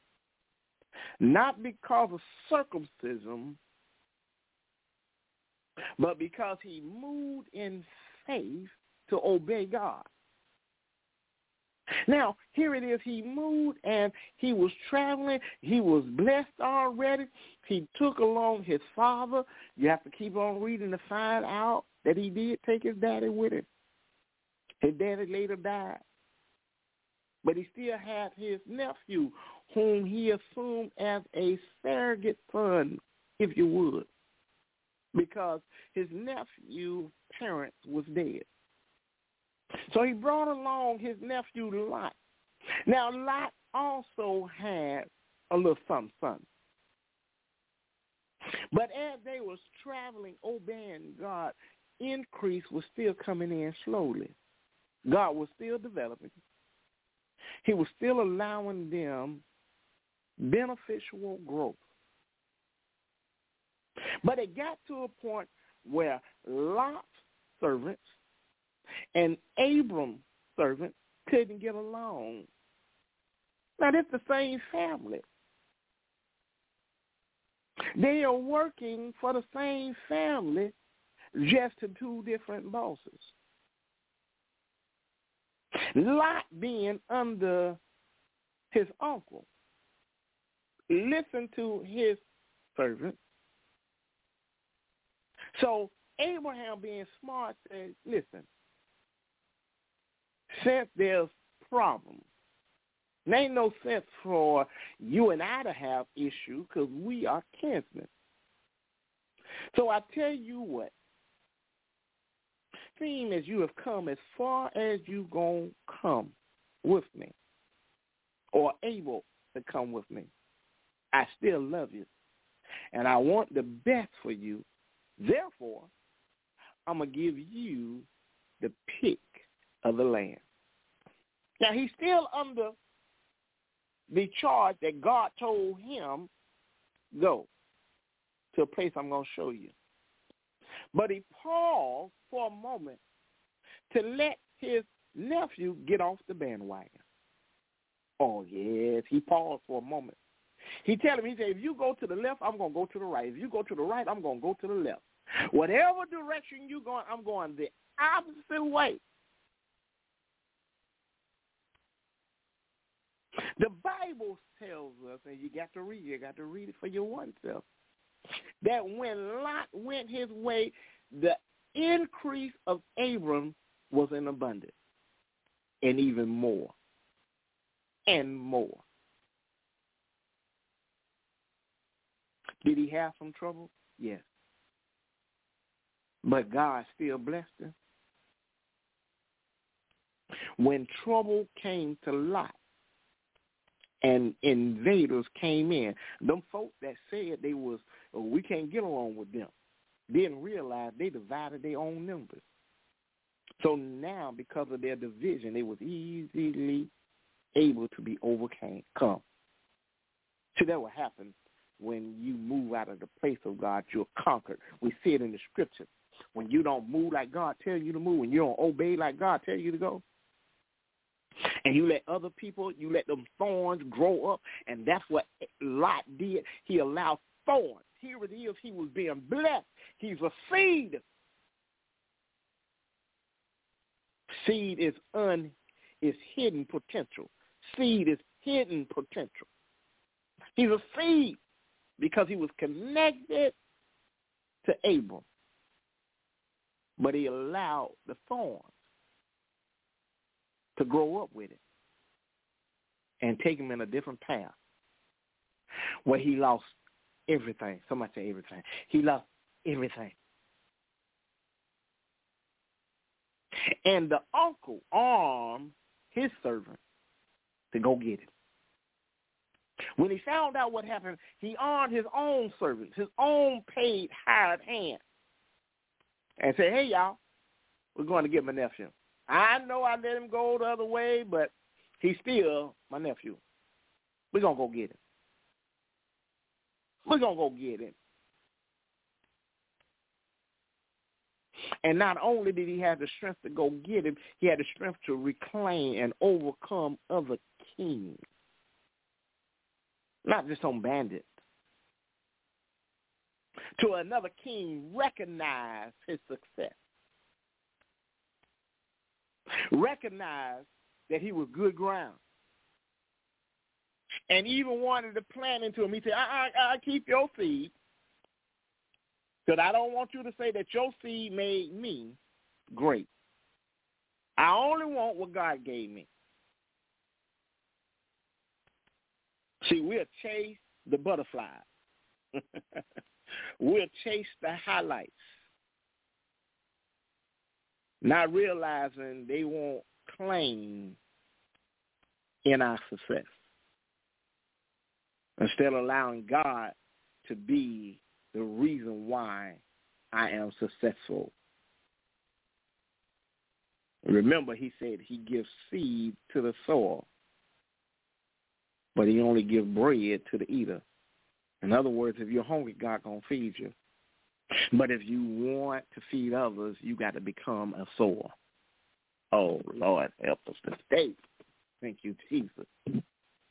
not because of circumcision, but because he moved in faith to obey God. Now, here it is. He moved and he was traveling. He was blessed already. He took along his father. You have to keep on reading to find out that he did take his daddy with him. His daddy later died. But he still had his nephew, whom he assumed as a surrogate son, if you would, because his nephew's parents was dead. So he brought along his nephew Lot. Now, Lot also had a little son, son. But as they was traveling, obeying God, increase was still coming in slowly. God was still developing. He was still allowing them beneficial growth. But it got to a point where Lot's servants and Abram's servants couldn't get along. Now, it's the same family. They are working for the same family, just to two different bosses. Lot being under his uncle, listened to his servant. So Abraham, being smart, said, listen, since there's problems, there ain't no sense for you and I to have issue because we are kinsmen. So I tell you what, seeing as you have come as far as you going to come with me, or able to come with me, I still love you, and I want the best for you. Therefore, I'm going to give you the pick of the land. Now, he's still under the charge that God told him, go to a place I'm going to show you. But he paused for a moment to let his nephew get off the bandwagon. Oh, yes, he paused for a moment. He tell him, he said, if you go to the left, I'm going to go to the right. If you go to the right, I'm going to go to the left. Whatever direction you're going, I'm going the opposite way. The Bible tells us, and you got to read it, you got to read it for your one self, that when Lot went his way, the increase of Abram was in abundance, and even more, and more. Did he have some trouble? Yes. But God still blessed him. When trouble came to Lot and invaders came in, them folk that said they was, oh, we can't get along with them, didn't realize they divided their own numbers. So now, because of their division, they was easily able to be overcome. See, that what happens when you move out of the place of God. You're conquered. We see it in the scripture. When you don't move like God tells you to move, when you don't obey like God tells you to go, and you let other people, you let them thorns grow up, and that's what Lot did. He allowed thorns. Here it is. He was being blessed. He's a seed. Seed is is hidden potential. Seed is hidden potential. He's a seed because he was connected to Abram, but he allowed the thorns to grow up with it and take him in a different path where he lost everything. Somebody say everything. He lost everything. And the uncle armed his servant to go get him. When he found out what happened, he armed his own servants, his own paid hired hand, and said, hey, y'all, we're going to get my nephew. I know I let him go the other way, but he's still my nephew. We're going to go get him. We're going to go get him. And not only did he have the strength to go get him, he had the strength to reclaim and overcome other kings. Not just some bandits. To another king recognize his success. Recognize that he was good ground. And even wanted to plant into him. He said, I, I, I keep your seed. Because I don't want you to say that your seed made me great. I only want what God gave me. See, we'll chase the butterflies. We'll chase the highlights, not realizing they won't claim in our success. Instead of allowing God to be the reason why I am successful. Remember, he said he gives seed to the sower, but he only gives bread to the eater. In other words, if you're hungry, God going to feed you. But if you want to feed others, you got to become a sower. Oh, Lord, help us today. Thank you, Jesus.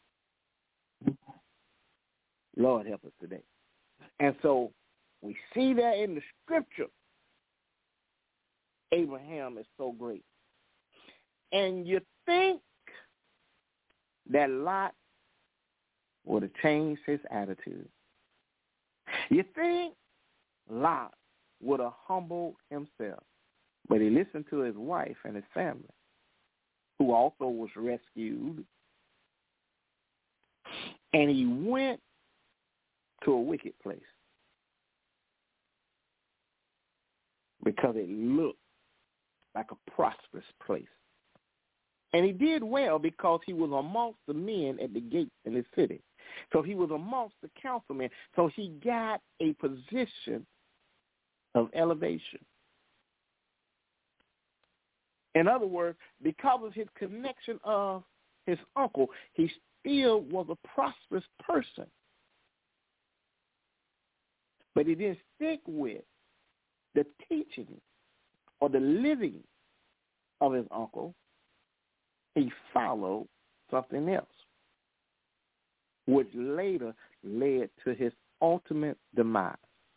Lord, help us today. And so we see that in the scripture, Abraham is so great. And you think that Lot would have changed his attitude. You think Lot would have humbled himself, but he listened to his wife and his family, who also was rescued, and he went to a wicked place because it looked like a prosperous place. And he did well because he was amongst the men at the gates in his city. So he was amongst the councilmen. So he got a position of elevation. In other words, because of his connection of his uncle, he still was a prosperous person. But he didn't stick with the teaching or the living of his uncle. He followed something else, which later led to his ultimate demise.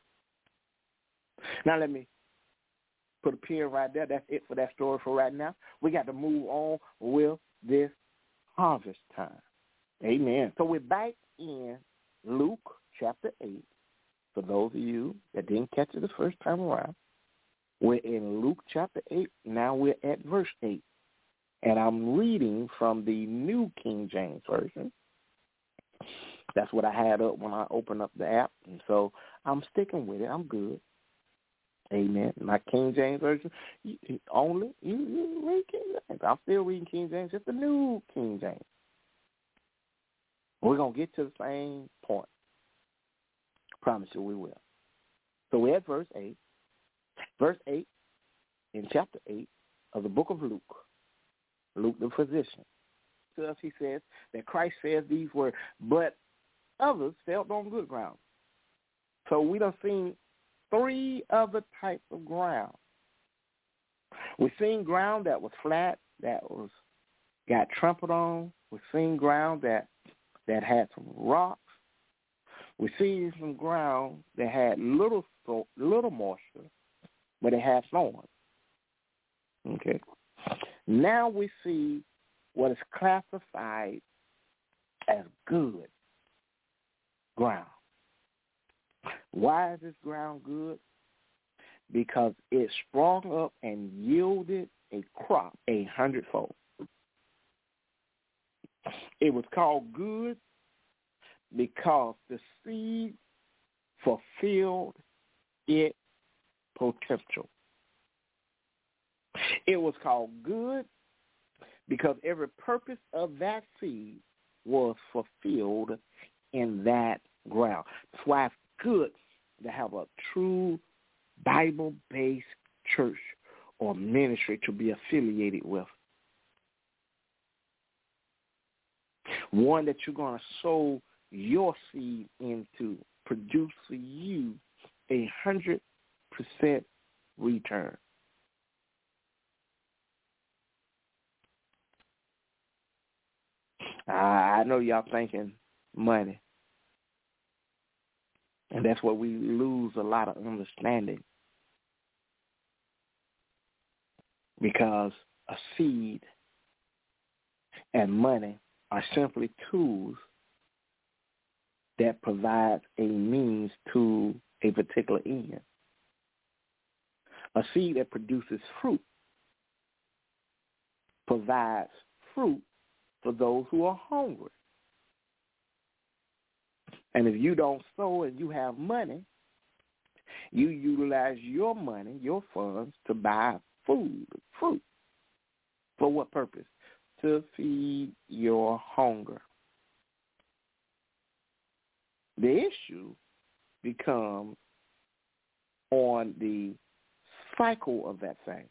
Now let me put a pin right there. That's it for that story for right now. We got to move on with this harvest time. Amen. So we're back in Luke chapter eight. For those of you that didn't catch it the first time around, we're in Luke chapter eight. Now we're at verse eight. And I'm reading from the New King James Version. That's what I had up when I opened up the app. And so I'm sticking with it. I'm good. Amen. My King James Version, you, only, you, you read King James. I'm still reading King James, just the New King James. We're going to get to the same point. Promise you we will. So we're at verse eight. Verse eight in chapter eight of the book of Luke. Luke the physician. To us he says that Christ says these words, but others fell on good ground. So we done seen three other types of ground. We've seen ground that was flat, that was got trampled on. We've seen ground that that had some rocks. We've seen some ground that had little so, little moisture, but it had thorns. Okay. Now we see what is classified as good ground. Why is this ground good? Because it sprung up and yielded a crop a hundredfold. It was called good because the seed fulfilled its potential. It was called good because every purpose of that seed was fulfilled in that ground. That's why it's good to have a true Bible-based church or ministry to be affiliated with. One that you're going to sow your seed into, produce for you a hundred percent return. I know y'all thinking money. And that's where we lose a lot of understanding. Because a seed and money are simply tools that provide a means to a particular end. A seed that produces fruit provides fruit for those who are hungry. And if you don't sow and you have money, you utilize your money, your funds, to buy food, fruit. For what purpose? To feed your hunger. The issue becomes on the cycle of that thing.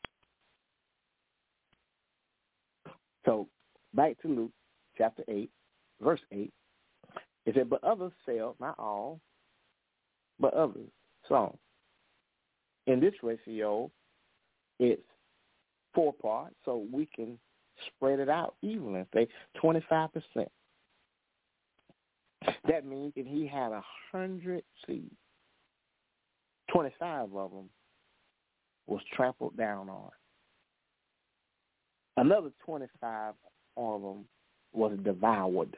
So back to Luke chapter eight, verse eight. It said, but others sell, not all, but others some. In this ratio, it's four parts, so we can spread it out evenly, say twenty-five percent. That means if he had a hundred seeds, twenty-five of them was trampled down on. Another twenty-five of them was devoured.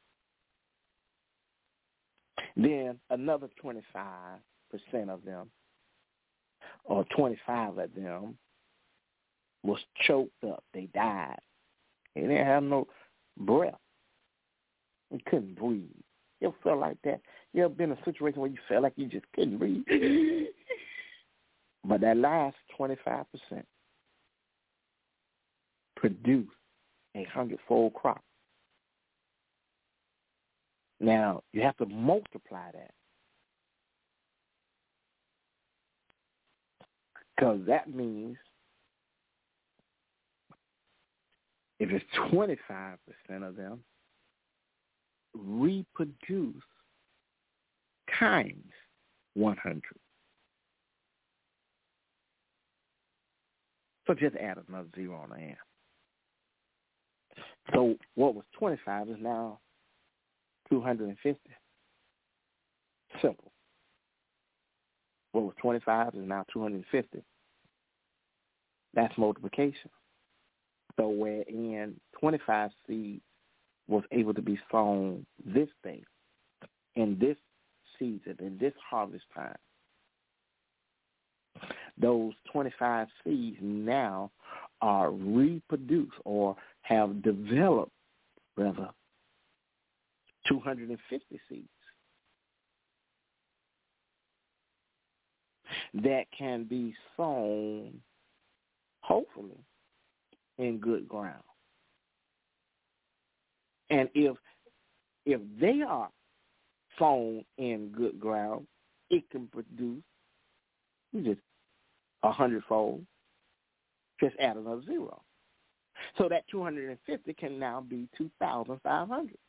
Then another twenty-five percent of them, or twenty-five of them, was choked up. They died. They didn't have no breath. They couldn't breathe. You ever felt like that? You ever been in a situation where you felt like you just couldn't breathe? But that last twenty-five percent produced a hundredfold crop. Now, you have to multiply that. Because that means if it's twenty-five percent of them, reproduce times one hundred. So just add another zero on the end. So what was twenty-five is now two hundred fifty. Simple. What was twenty-five is now two hundred fifty. That's multiplication. So wherein twenty-five seeds was able to be sown this day, in this season, in this harvest time, those twenty-five seeds now are reproduced or have developed, rather, two hundred fifty seeds that can be sown, hopefully, in good ground. And if if they are sown in good ground, it can produce just a hundredfold. Just add another zero. So that two hundred fifty can now be two thousand five hundred.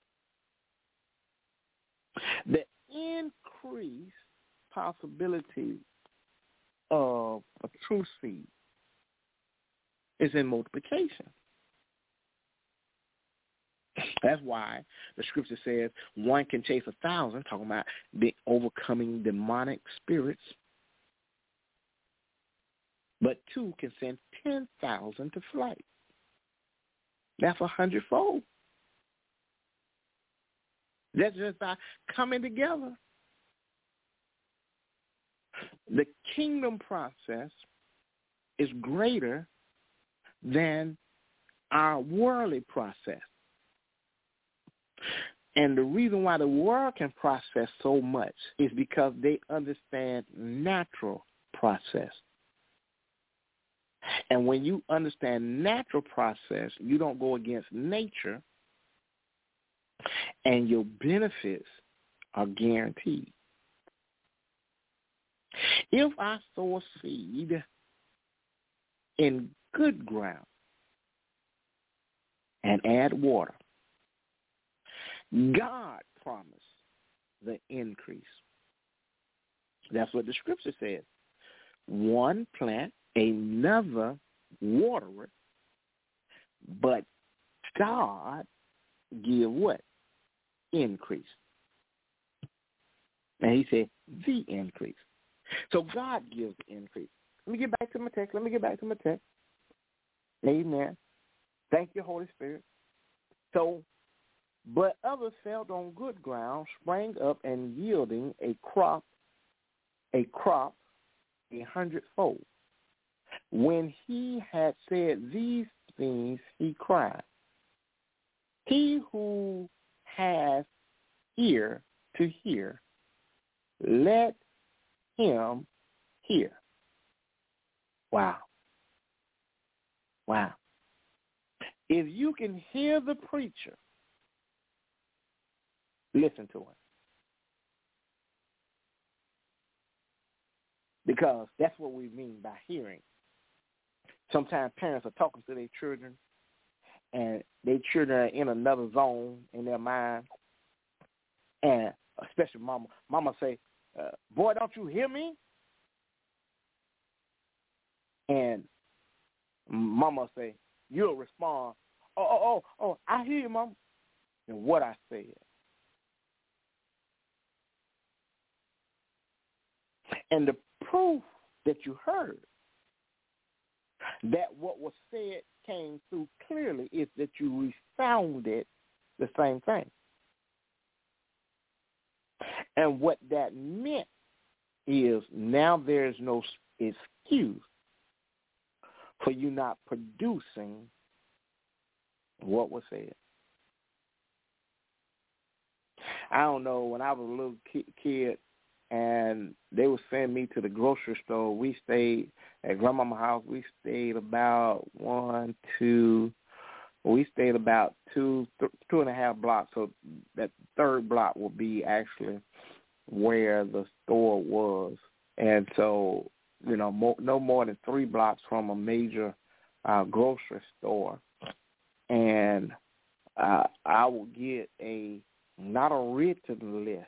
The increased possibility of a true seed is in multiplication. That's why the scripture says one can chase a thousand, talking about the overcoming demonic spirits, but two can send ten thousand to flight. That's a hundredfold. That's just by coming together. The kingdom process is greater than our worldly process. And the reason why the world can process so much is because they understand natural process. And when you understand natural process, you don't go against nature, and your benefits are guaranteed. If I sow a seed in good ground and add water, God promised the increase. That's what the scripture says. One plant, another water it, but God give what? Increase. And he said, the increase. So God gives the increase. Let me get back to my text. Let me get back to my text. Amen. Thank you, Holy Spirit. So, but others fell on good ground, sprang up and yielding a crop, a crop a hundredfold. When he had said these things, he cried, he who has ear to hear, let him hear. Wow. Wow. If you can hear the preacher, listen to him. Because that's what we mean by hearing. Sometimes parents are talking to their children, and their children are in another zone in their mind. And especially mama. Mama say, uh, boy, don't you hear me? And mama say, you'll respond, oh, oh, oh, oh, I hear you, Mama. And what I said. And the proof that you heard that what was said came through clearly is that you resounded the same thing. And what that meant is now there's no excuse for you not producing what was said. I don't know, when I was a little kid and they would send me to the grocery store, we stayed at Grandmama's house. We stayed about one, two, we stayed about two, th- two and a half blocks. So that third block would be actually where the store was. And so, you know, mo- no more than three blocks from a major uh, grocery store. And uh, I would get a, not a written list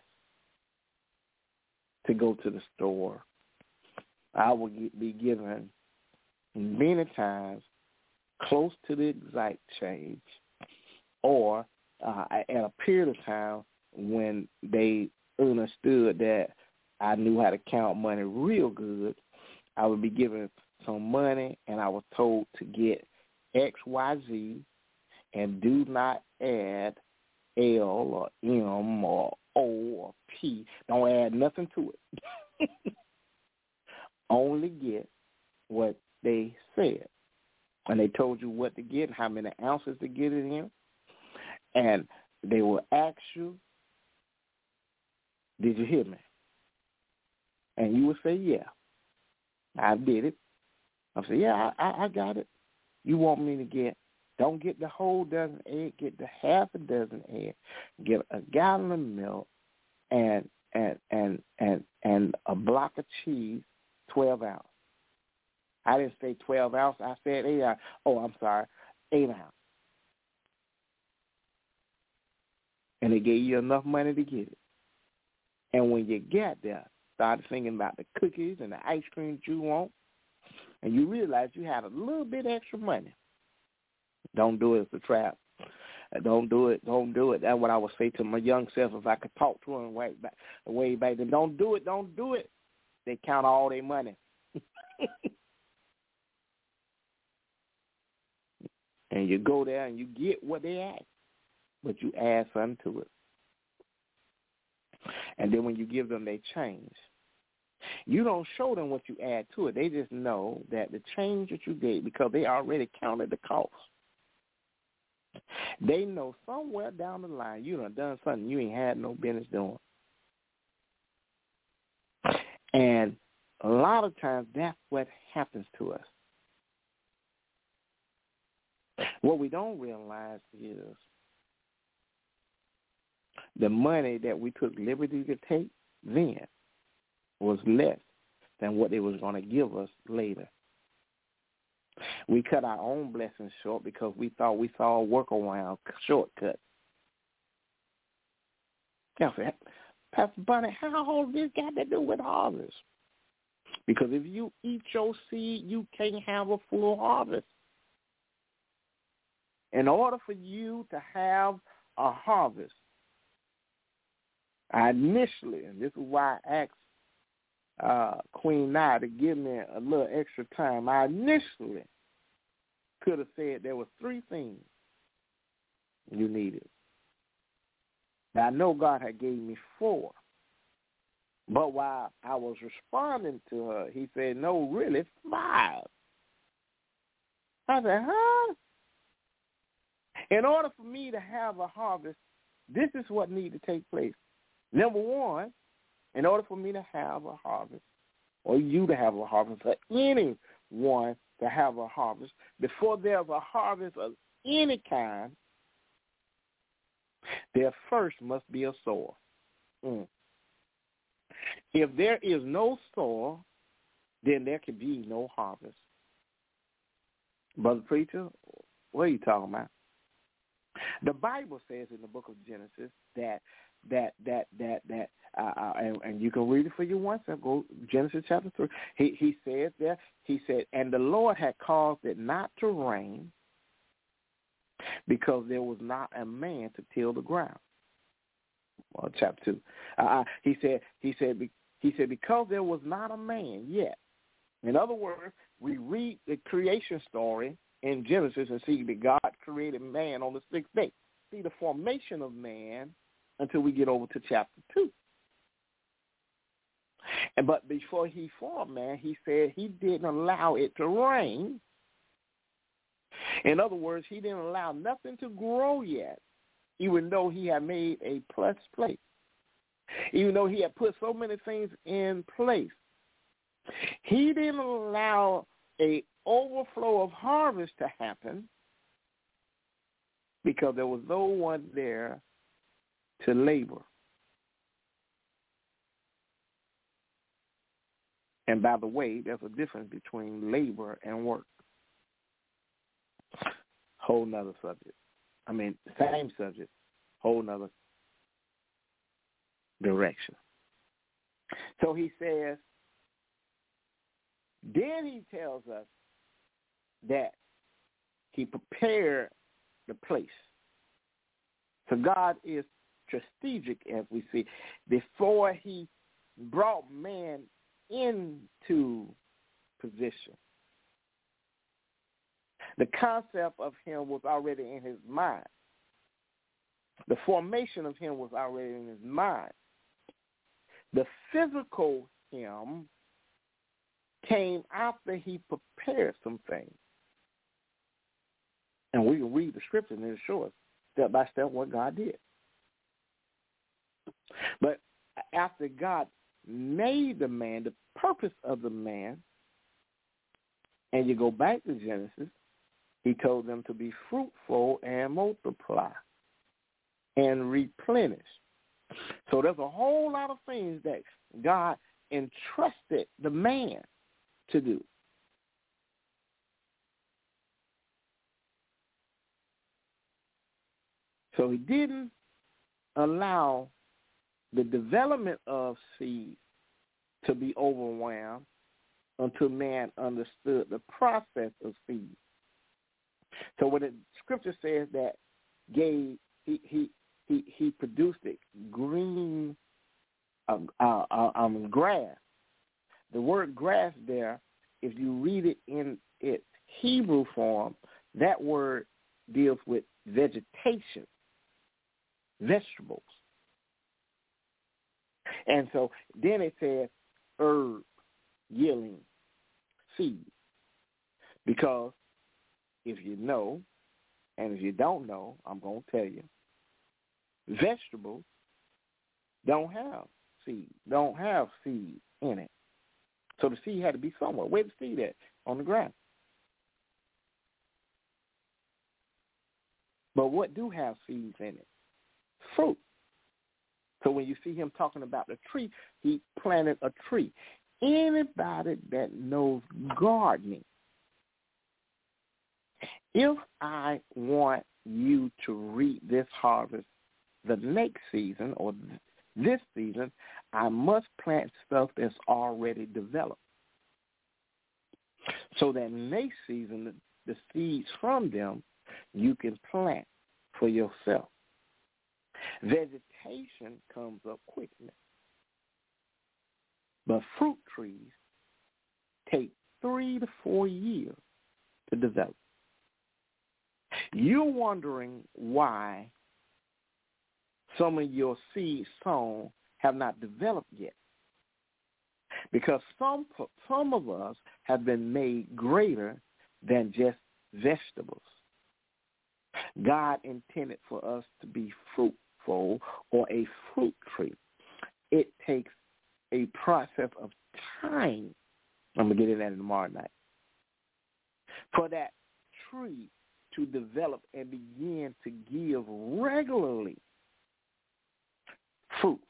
to go to the store. I would get, be given many times close to the exact change, or uh, at a period of time when they understood that I knew how to count money real good, I would be given some money, and I was told to get X, Y, Z, and do not add L or M or O or P. Don't add nothing to it. Only get what they said. And they told you what to get, how many ounces to get it in. And they will ask you, did you hear me? And you would say, yeah, I did it. I say, yeah, I, I, I got it. You want me to get, don't get the whole dozen egg, get the half a dozen egg, get a gallon of milk, and and and and and a block of cheese, twelve ounce. I didn't say twelve ounce. I said eight ounce. Oh, I'm sorry, eight ounce. And they gave you enough money to get it. And when you get there, started thinking about the cookies and the ice cream that you want, and you realize you had a little bit extra money. Don't do it. It's a trap. Don't do it. Don't do it. That's what I would say to my young self if I could talk to him way back, way back then. Don't do it. Don't do it. They count all their money. And you go there and you get what they ask, but you add something to it. And then when you give them, they change. You don't show them what you add to it. They just know that the change that you gave, because they already counted the cost. They know somewhere down the line you done done something you ain't had no business doing. And a lot of times that's what happens to us. What we don't realize is the money that we took liberty to take then was less than what they was going to give us later. We cut our own blessings short because we thought we saw a workaround shortcut. Pastor Bunny, how all this got to do with harvest? Because if you eat your seed, you can't have a full harvest. In order for you to have a harvest, I initially, and this is why I asked uh, Queen Nye to give me a little extra time, I initially could have said there were three things you needed. Now, I know God had gave me four. But while I was responding to her, he said, no, really, five. I said, huh? In order for me to have a harvest, this is what needs to take place. Number one, in order for me to have a harvest, or you to have a harvest, or anyone to have a harvest, before there's a harvest of any kind, there first must be a soil. Mm. If there is no soil, then there can be no harvest. Brother Preacher, what are you talking about? The Bible says in the book of Genesis that that that that that uh, uh, and, and you can read it for you once. Go Genesis chapter three. He he said there. He said, and the Lord had caused it not to rain because there was not a man to till the ground. Well, chapter two. Uh, he said he said he said because there was not a man yet. In other words, we read the creation story in Genesis and see that God created man on the sixth day. See the formation of man until we get over to chapter two. And but before he formed man, he said he didn't allow it to rain. In other words, he didn't allow nothing to grow yet, even though he had made a plus place. Even though he had put so many things in place, he didn't allow a overflow of harvest to happen because there was no one there to labor. And by the way, there's a difference between labor and work. Whole nother subject. I mean, same subject, whole nother direction. So he says, then he tells us that he prepared the place. So God is strategic, as we see. Before he brought man into position, the concept of him was already in his mind. The formation of him was already in his mind. The physical him came after he prepared some things. And we can read the scripture and it shows us step by step what God did. But after God made the man, the purpose of the man, and you go back to Genesis, he told them to be fruitful and multiply and replenish. So there's a whole lot of things that God entrusted the man to do. So he didn't allow the development of seed to be overwhelmed until man understood the process of seed. So when the scripture says that gave he he he, he produced it green uh, uh, uh, um, grass. The word grass there, if you read it in its Hebrew form, that word deals with vegetation, vegetables. And so then it says herb, yielding seed. Because if you know, and if you don't know, I'm going to tell you, vegetables don't have seed, don't have seed in it. So the seed had to be somewhere. Where the seed at? On the ground. But what do have seeds in it? Fruit. So when you see him talking about the tree, he planted a tree. Anybody that knows gardening, if I want you to reap this harvest the next season or this season, I must plant stuff that's already developed. So that next season, the, the seeds from them, you can plant for yourself. Vegetation comes up quickly. But fruit trees take three to four years to develop. You're wondering why some of your seeds sown have not developed yet. Because some some of us have been made greater than just vegetables. God intended for us to be fruitful or a fruit tree. It takes a process of time. I'm going to get into that tomorrow night. For that tree to develop and begin to give regularly fruits.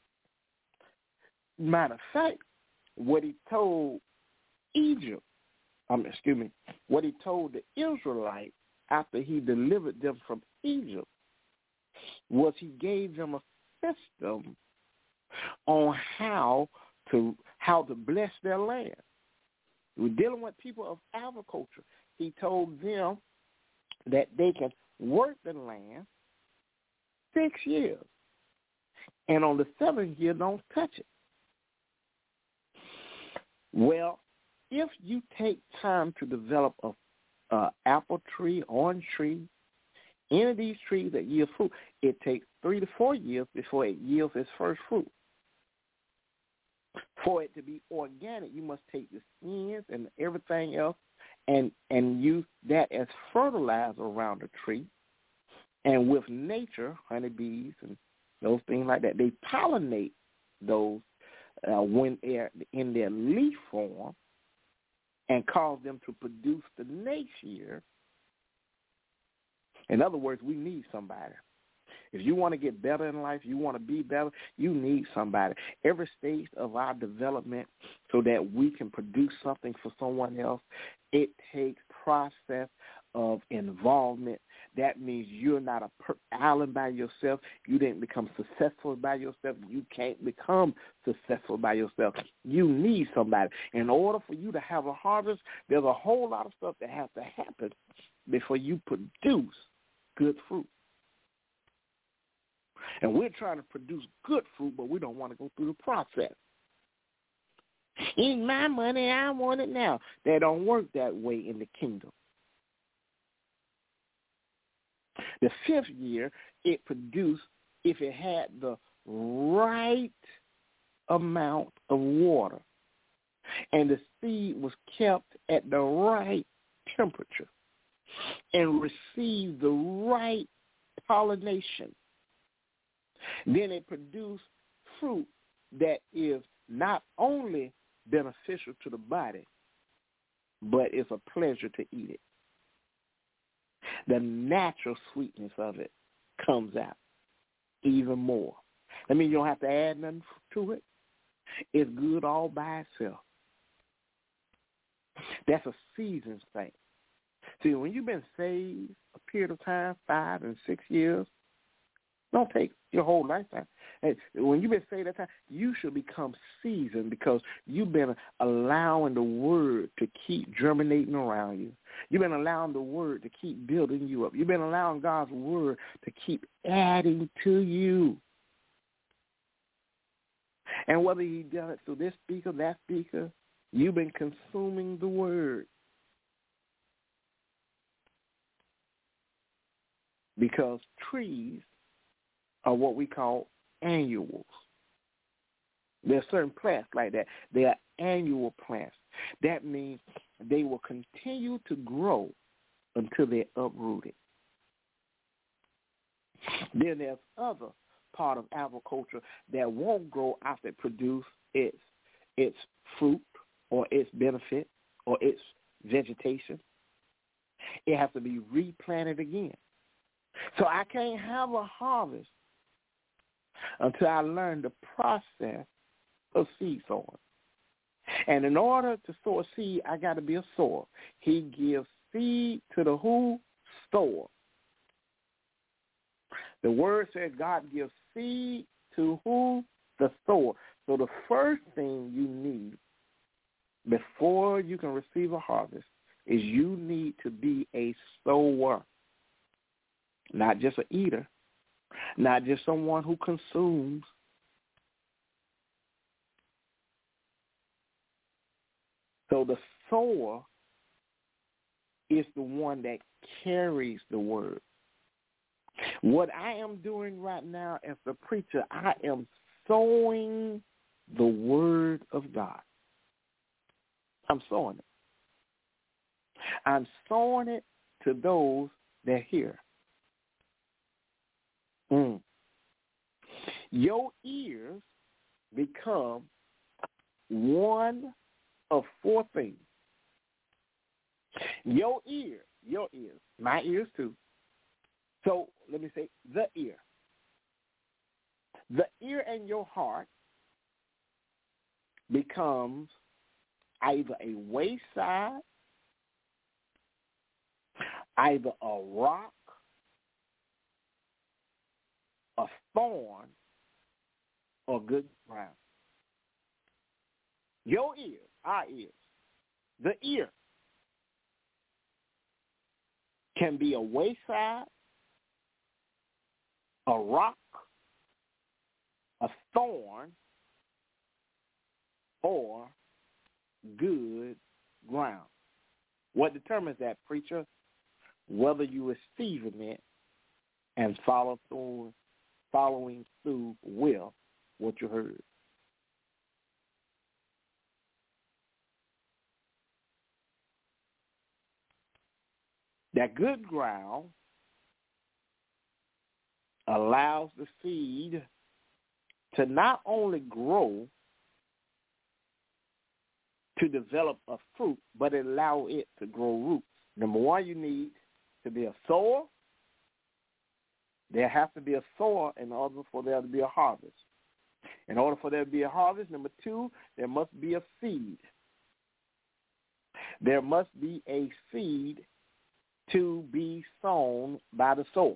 Matter of fact, what he told Egypt, um, excuse me, what he told the Israelites after he delivered them from Egypt was he gave them a system on how to how to bless their land. We're dealing with people of agriculture. He told them that they can work the land six years, and on the seventh year, don't touch it. Well, if you take time to develop a uh, apple tree, orange tree, any of these trees that yield fruit, it takes three to four years before it yields its first fruit. For it to be organic, you must take the skins and everything else and, and use that as fertilizer around the tree. And with nature, honeybees and those things like that, they pollinate those uh, when they're in their leaf form and cause them to produce the next year. In other words, we need somebody. If you want to get better in life, you want to be better, you need somebody. Every stage of our development so that we can produce something for someone else, it takes process of involvement. That means you're not a per- island by yourself. You didn't become successful by yourself. You can't become successful by yourself. You need somebody. In order for you to have a harvest, there's a whole lot of stuff that has to happen before you produce good fruit. And we're trying to produce good fruit, but we don't want to go through the process. Eat my money, I want it now. They don't work that way in the kingdom. The fifth year, it produced, if it had the right amount of water, and the seed was kept at the right temperature, and received the right pollination, then it produced fruit that is not only beneficial to the body, but it's a pleasure to eat it. The natural sweetness of it comes out even more. That means you don't have to add nothing to it. It's good all by itself. That's a seasons thing. See, when you've been saved a period of time, five and six years, don't take your whole lifetime. And when you've been saved that time, you should become seasoned because you've been allowing the word to keep germinating around you. You've been allowing the word to keep building you up. You've been allowing God's word to keep adding to you. And whether he done it through this speaker, that speaker, you've been consuming the word. because trees are what we call annuals. There are certain plants like that. They are annual plants. That means they will continue to grow until they're uprooted. Then there's other part of agriculture that won't grow after it produces its its fruit or its benefit or its vegetation. It has to be replanted again. So I can't have a harvest until I learn the process of seed sowing. And in order to sow a seed, I got to be a sower. He gives seed to the who? Sower. The word says God gives seed to who? The sower. So the first thing you need before you can receive a harvest is you need to be a sower, not just an eater, not just someone who consumes. So the sower is the one that carries the word. What I am doing right now as a preacher, I am sowing the word of God. I'm sowing it. I'm sowing it to those that hear. Mm. Your ears become one of four things. Your ear, your ears, my ears too. So let me say the ear. The ear and your heart becomes either a wayside, either a rock, a thorn, or good ground. Your ears, our ears, the ear can be a wayside, a rock, a thorn, or good ground. What determines that, preacher? Whether you receiving it and follow through, following through with what you heard. That good ground allows the seed to not only grow to develop a fruit, but it allow it to grow roots. Number one, you need to be a sower. There has to be a sower in order for there to be a harvest. In order for there to be a harvest, number two, there must be a seed. There must be a seed to be sown by the sower.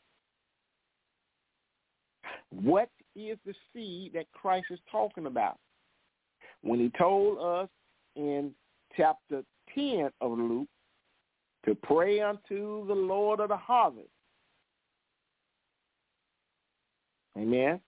What is the seed that Christ is talking about? When he told us in chapter ten of Luke to pray unto the Lord of the harvest. Amen.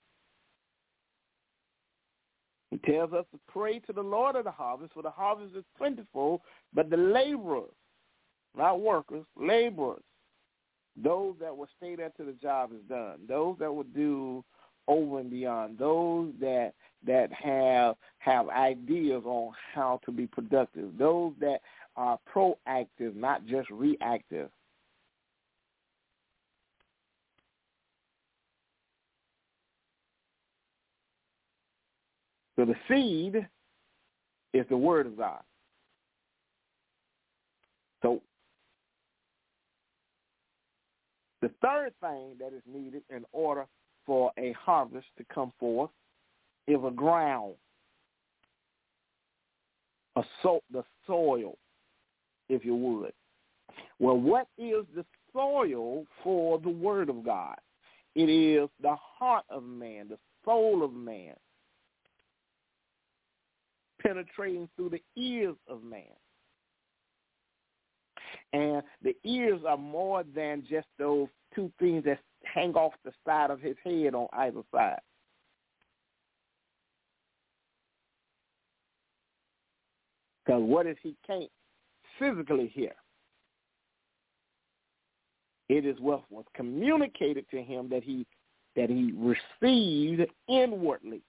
He tells us to pray to the Lord of the harvest, for the harvest is plentiful, but the laborers, not workers, laborers, those that will stay there till the job is done, those that will do over and beyond, those that that have have ideas on how to be productive, those that are proactive, not just reactive. So the seed is the word of God. So the third thing that is needed in order for a harvest to come forth is a ground, a so, the soil, if you would. Well, what is the soil for the word of God? It is the heart of man, the soul of man, penetrating through the ears of man. And the ears are more than just those two things that hang off the side of his head on either side. Because what if he can't physically hear? It is what was communicated to him that he that he received inwardly.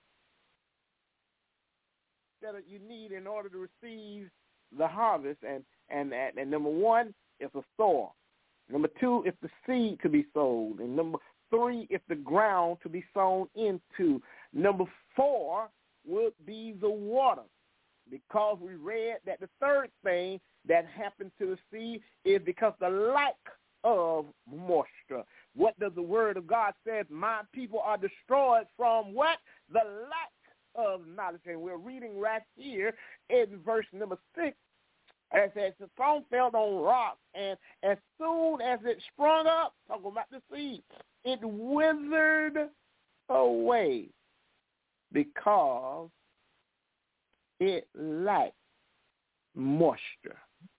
That you need in order to receive the harvest, and and and, and number one is a soil. Number two is the seed to be sown, and number three is the ground to be sown into. Number four would be the water, because we read that the third thing that happened to the seed is because the lack of moisture. What does the word of God say? My people are destroyed from what? The lack of knowledge. And we're reading right here in verse number six. It says the stone fell on rock, and as soon as it sprung up, talking about the seed, it withered away because it lacked moisture.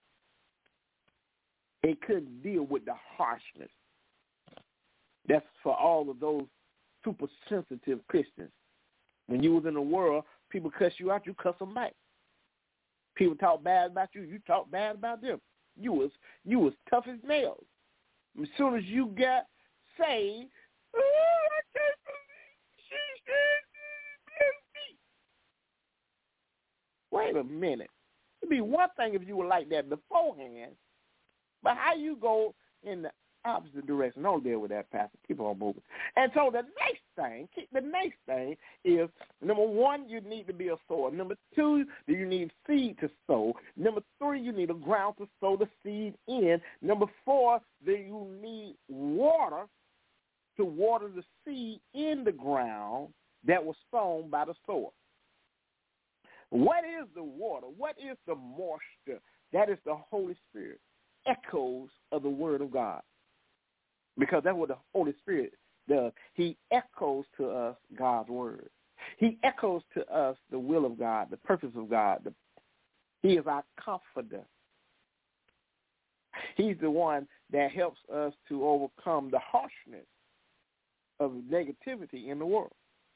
It couldn't deal with the harshness. That's for all of those super sensitive Christians. When you was in the world, people cuss you out, you cuss them back. People talk bad about you, you talk bad about them. You was you was tough as nails. As soon as you got saved, oh, I can't believe she said this. Wait a minute. It'd be one thing if you were like that beforehand, but how you go in the opposite direction? Don't deal with that, Pastor. Keep on moving. And so the next thing, the next thing is, number one, you need to be a sower. Number two, you need seed to sow. Number three, you need a ground to sow the seed in. Number four, then you need water to water the seed in the ground that was sown by the sower. What is the water? What is the moisture? That is the Holy Spirit. Echoes of the Word of God. Because that's what the Holy Spirit does. He echoes to us God's Word. He echoes to us the will of God, the purpose of God. The, he is our comforter. He's the one that helps us to overcome the harshness of negativity in the world.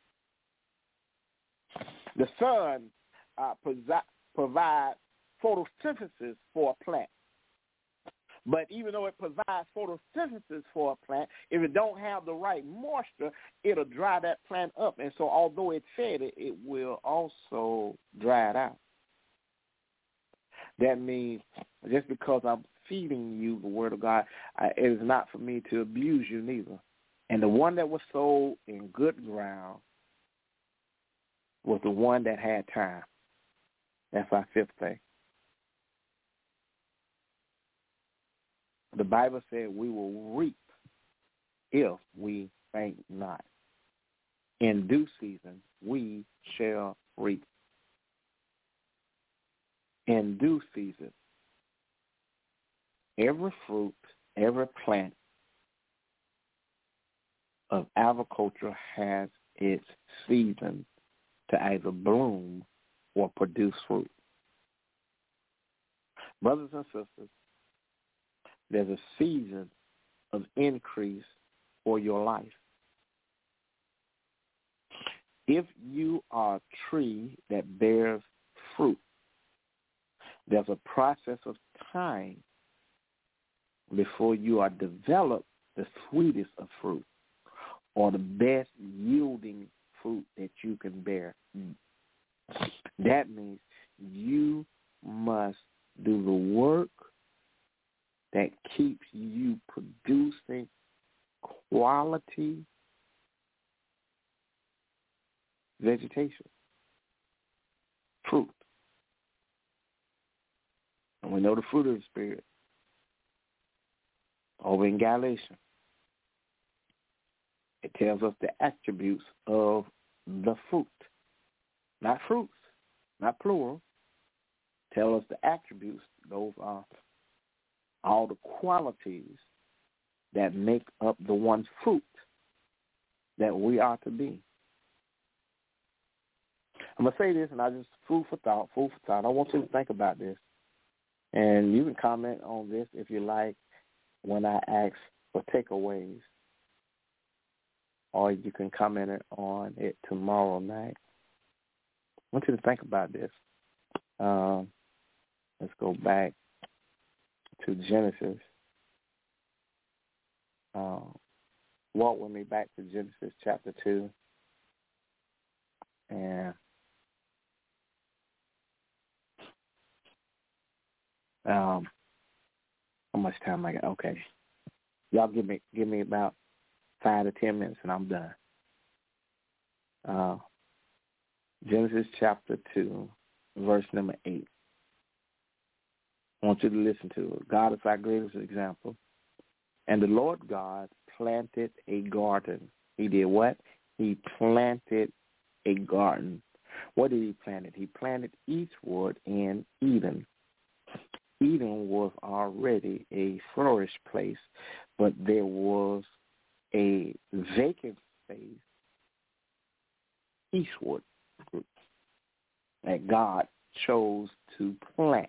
The sun uh, provides photosynthesis for a plant. But even though it provides photosynthesis for a plant, if it don't have the right moisture, it'll dry that plant up. And so although it fed it, it will also dry it out. That means just because I'm feeding you the Word of God, I, it is not for me to abuse you neither. And the one that was sown in good ground was the one that had time. That's our fifth thing. The Bible said we will reap if we faint not. In due season, we shall reap. In due season, every fruit, every plant of agriculture has its season to either bloom or produce fruit. Brothers and sisters, there's a season of increase for your life. If you are a tree that bears fruit, there's a process of time before you are developed the sweetest of fruit or the best yielding fruit that you can bear. That means you must do the work that keeps you producing quality vegetation, fruit. And we know the fruit of the Spirit over in Galatians. It tells us the attributes of the fruit. Not fruits, not plural. Tell us the attributes. Those are all the qualities that make up the one fruit that we are to be. I'm going to say this, and I just food for thought, food for thought. I want you to think about this. And you can comment on this if you like when I ask for takeaways. Or you can comment on it tomorrow night. I want you to think about this. Um, let's go back to Genesis uh, walk with me back to Genesis chapter two. And um, how much time I got? Okay. Y'all give me give me about five to ten minutes and I'm done. Uh, Genesis chapter two, verse number eight. I want you to listen to it. God is our greatest example. And the Lord God planted a garden. He did what? He planted a garden. What did he plant? He planted eastward in Eden. Eden was already a flourished place, but there was a vacant space eastward that God chose to plant.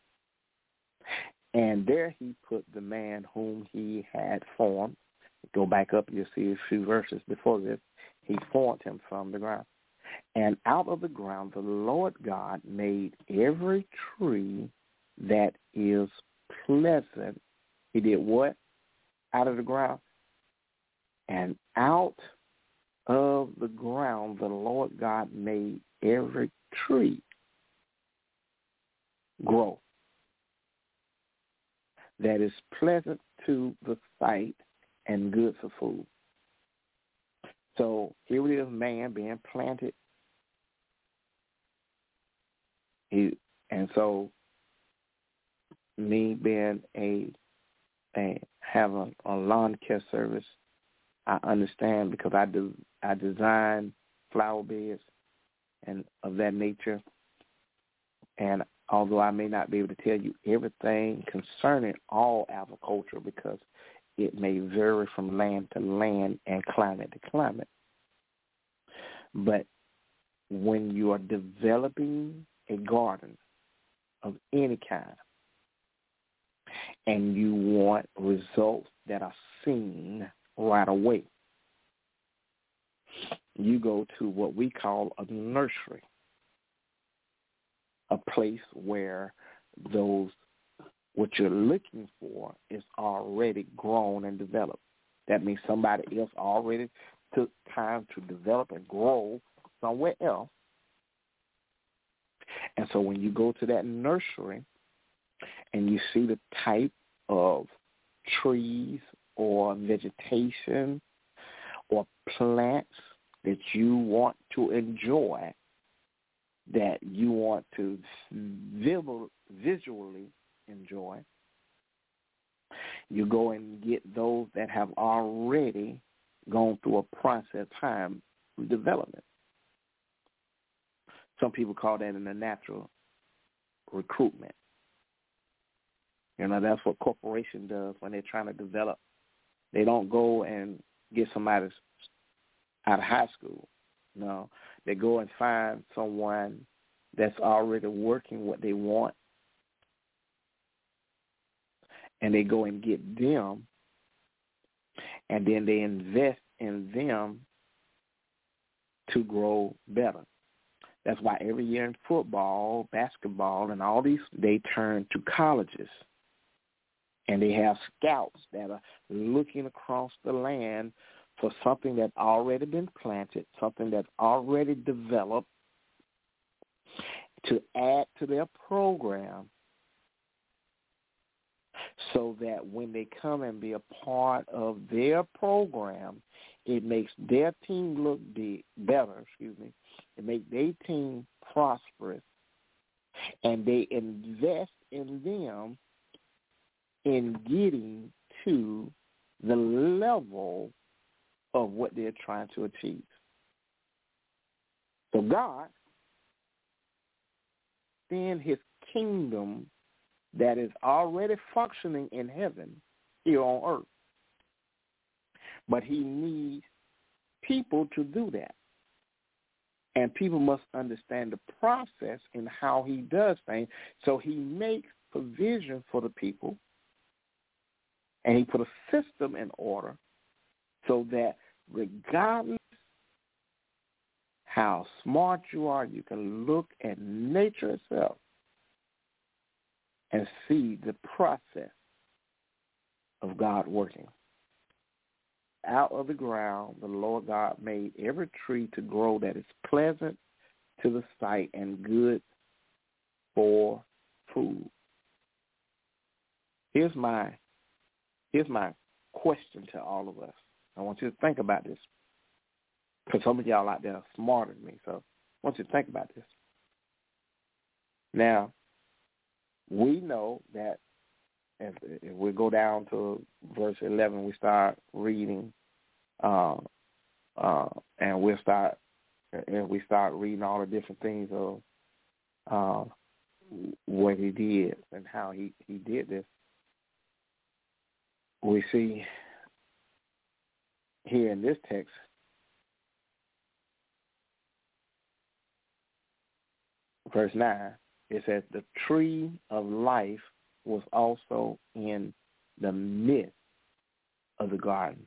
And there he put the man whom he had formed. Go back up, you'll see a few verses before this. He formed him from the ground. And out of the ground the Lord God made every tree that is pleasant. He did what? Out of the ground. And out of the ground the Lord God made every tree grow that is pleasant to the sight and good for food. So here it is, man being planted. He, and so me being a, a have a, a lawn care service, I understand because I do I design flower beds and of that nature. And although I may not be able to tell you everything concerning all agriculture because it may vary from land to land and climate to climate. But when you are developing a garden of any kind and you want results that are seen right away, you go to what we call a nursery, a place where those what you're looking for is already grown and developed. That means somebody else already took time to develop and grow somewhere else. And so when you go to that nursery and you see the type of trees or vegetation or plants that you want to enjoy, that you want to visually enjoy, you go and get those that have already gone through a process time of development. Some people call that in the natural recruitment. You know, that's what corporation does when they're trying to develop. They don't go and get somebody out of high school. No, they go and find someone that's already working what they want, and they go and get them, and then they invest in them to grow better. That's why every year in football, basketball, and all these, they turn to colleges, and they have scouts that are looking across the land for something that's already been planted, something that's already developed, to add to their program so that when they come and be a part of their program, it makes their team look be better, excuse me. It makes their team prosperous, and they invest in them in getting to the level of what they're trying to achieve. So God, in his kingdom that is already functioning in heaven here on earth, but he needs people to do that. And people must understand the process in how he does things. So he makes provision for the people, and he put a system in order so that regardless how smart you are, you can look at nature itself and see the process of God working. out of the ground the Lord God made every tree to grow that is pleasant to the sight and good for food. Here's my here's my question to all of us. I want you to think about this, because some of y'all out there are smarter than me, so I want you to think about this. Now, we know that if, if we go down to verse eleven, we start reading, uh, uh, and we'll start, and we start reading all the different things of uh, what he did and how he, he did this. We see here in this text, verse nine, it says, the tree of life was also in the midst of the garden.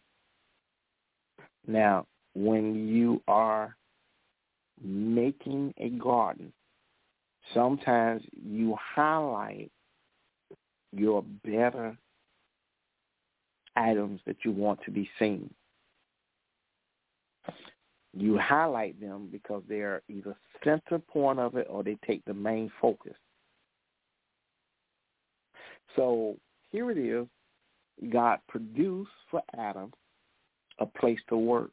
Now, when you are making a garden, sometimes you highlight your better items that you want to be seen. You highlight them because they're either center point of it or they take the main focus. So here it is. God produced for Adam a place to work.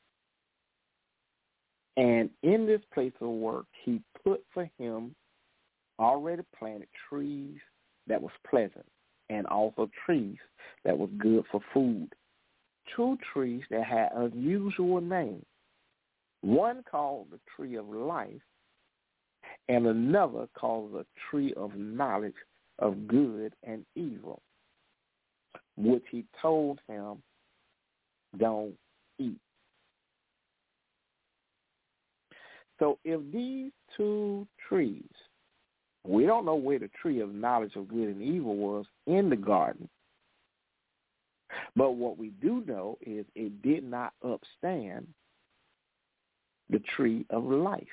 And in this place of work, he put for him already planted trees that was pleasant and also trees that was good for food. Two trees that had unusual names. One called the tree of life, and another called the tree of knowledge of good and evil, which he told him, don't eat. So if these two trees, we don't know where the tree of knowledge of good and evil was in the garden, but what we do know is it did not upstand the tree of life.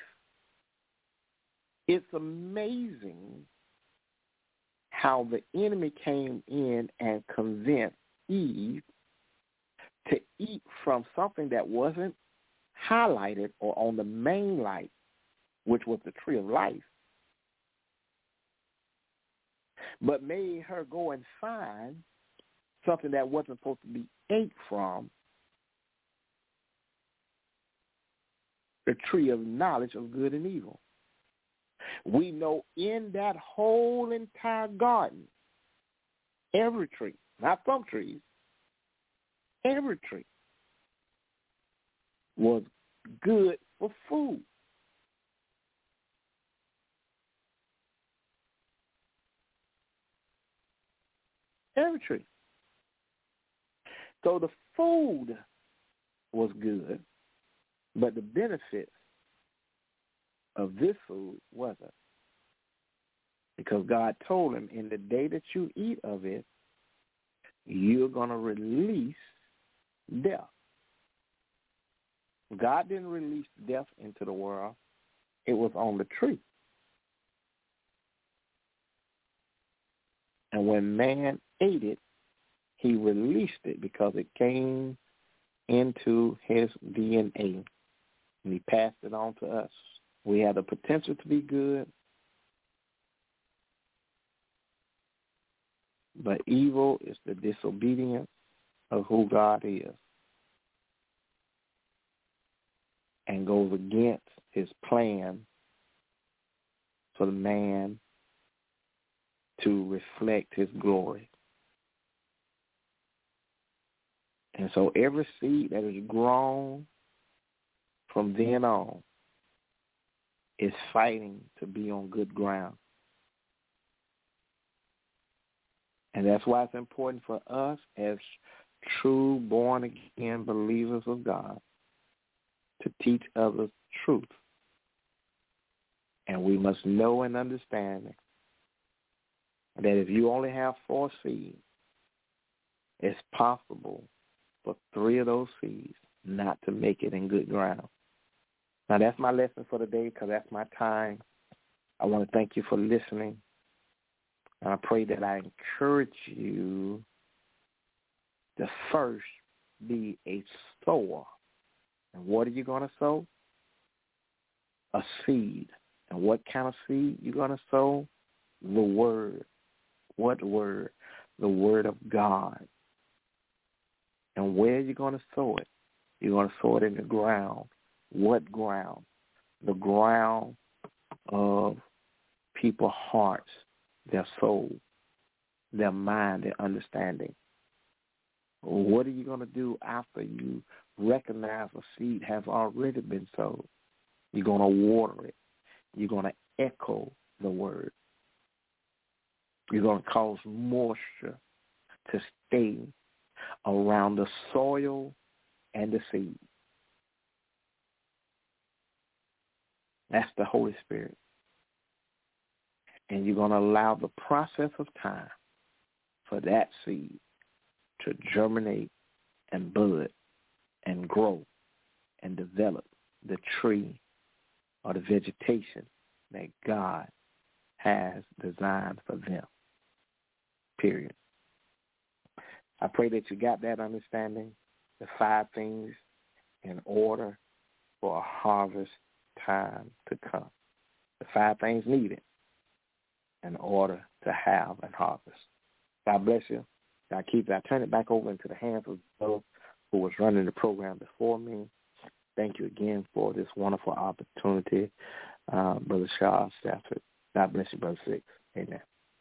It's amazing how the enemy came in and convinced Eve to eat from something that wasn't highlighted or on the main light, which was the tree of life, but made her go and find something that wasn't supposed to be ate from, the tree of knowledge of good and evil. We know in that whole entire garden, every tree, not some trees, every tree was good for food. Every tree. So the food was good, but the benefits of this food wasn't. Because God told him, in the day that you eat of it, you're going to release death. God didn't release death into the world. It was on the tree. And when man ate it, he released it because it came into his D N A, and he passed it on to us. We have the potential to be good, but evil is the disobedience of who God is and goes against his plan for the man to reflect his glory. And so every seed that is grown from then on is fighting to be on good ground. And that's why it's important for us as true born-again believers of God to teach others truth. And we must know and understand that if you only have four seeds, it's possible for three of those seeds not to make it in good ground. Now, that's my lesson for today because that's my time. I want to thank you for listening. And I pray that I encourage you to first be a sower. And what are you going to sow? A seed. And what kind of seed you're going to sow? The word. What word? The word of God. And where are you going to sow it? You're going to sow it in the ground. What ground? The ground of people's hearts, their soul, their mind, their understanding. What are you going to do after you recognize a seed has already been sowed? You're going to water it. You're going to echo the word. You're going to cause moisture to stay around the soil and the seed. That's the Holy Spirit. And you're going to allow the process of time for that seed to germinate and bud and grow and develop the tree or the vegetation that God has designed for them. Period. I pray that you got that understanding, the five things in order for a harvest time to come. The five things needed in order to have a harvest. God bless you. God keep it. I turn it back over into the hands of those who was running the program before me. Thank you again for this wonderful opportunity, uh, Brother Charles Stafford. God bless you, Brother Six. Amen.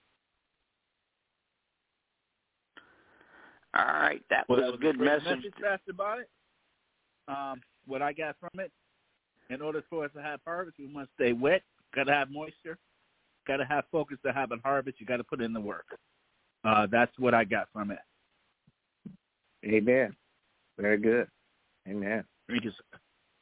All right, that well, was, that was a good a great message. message, Pastor Bonnet. Um, what I got from it, in order for us to have harvest, we must stay wet, got to have moisture, got to have focus to have a harvest, you got to put in the work. Uh, that's what I got from it. Amen. Very good. Amen. Thank you, sir.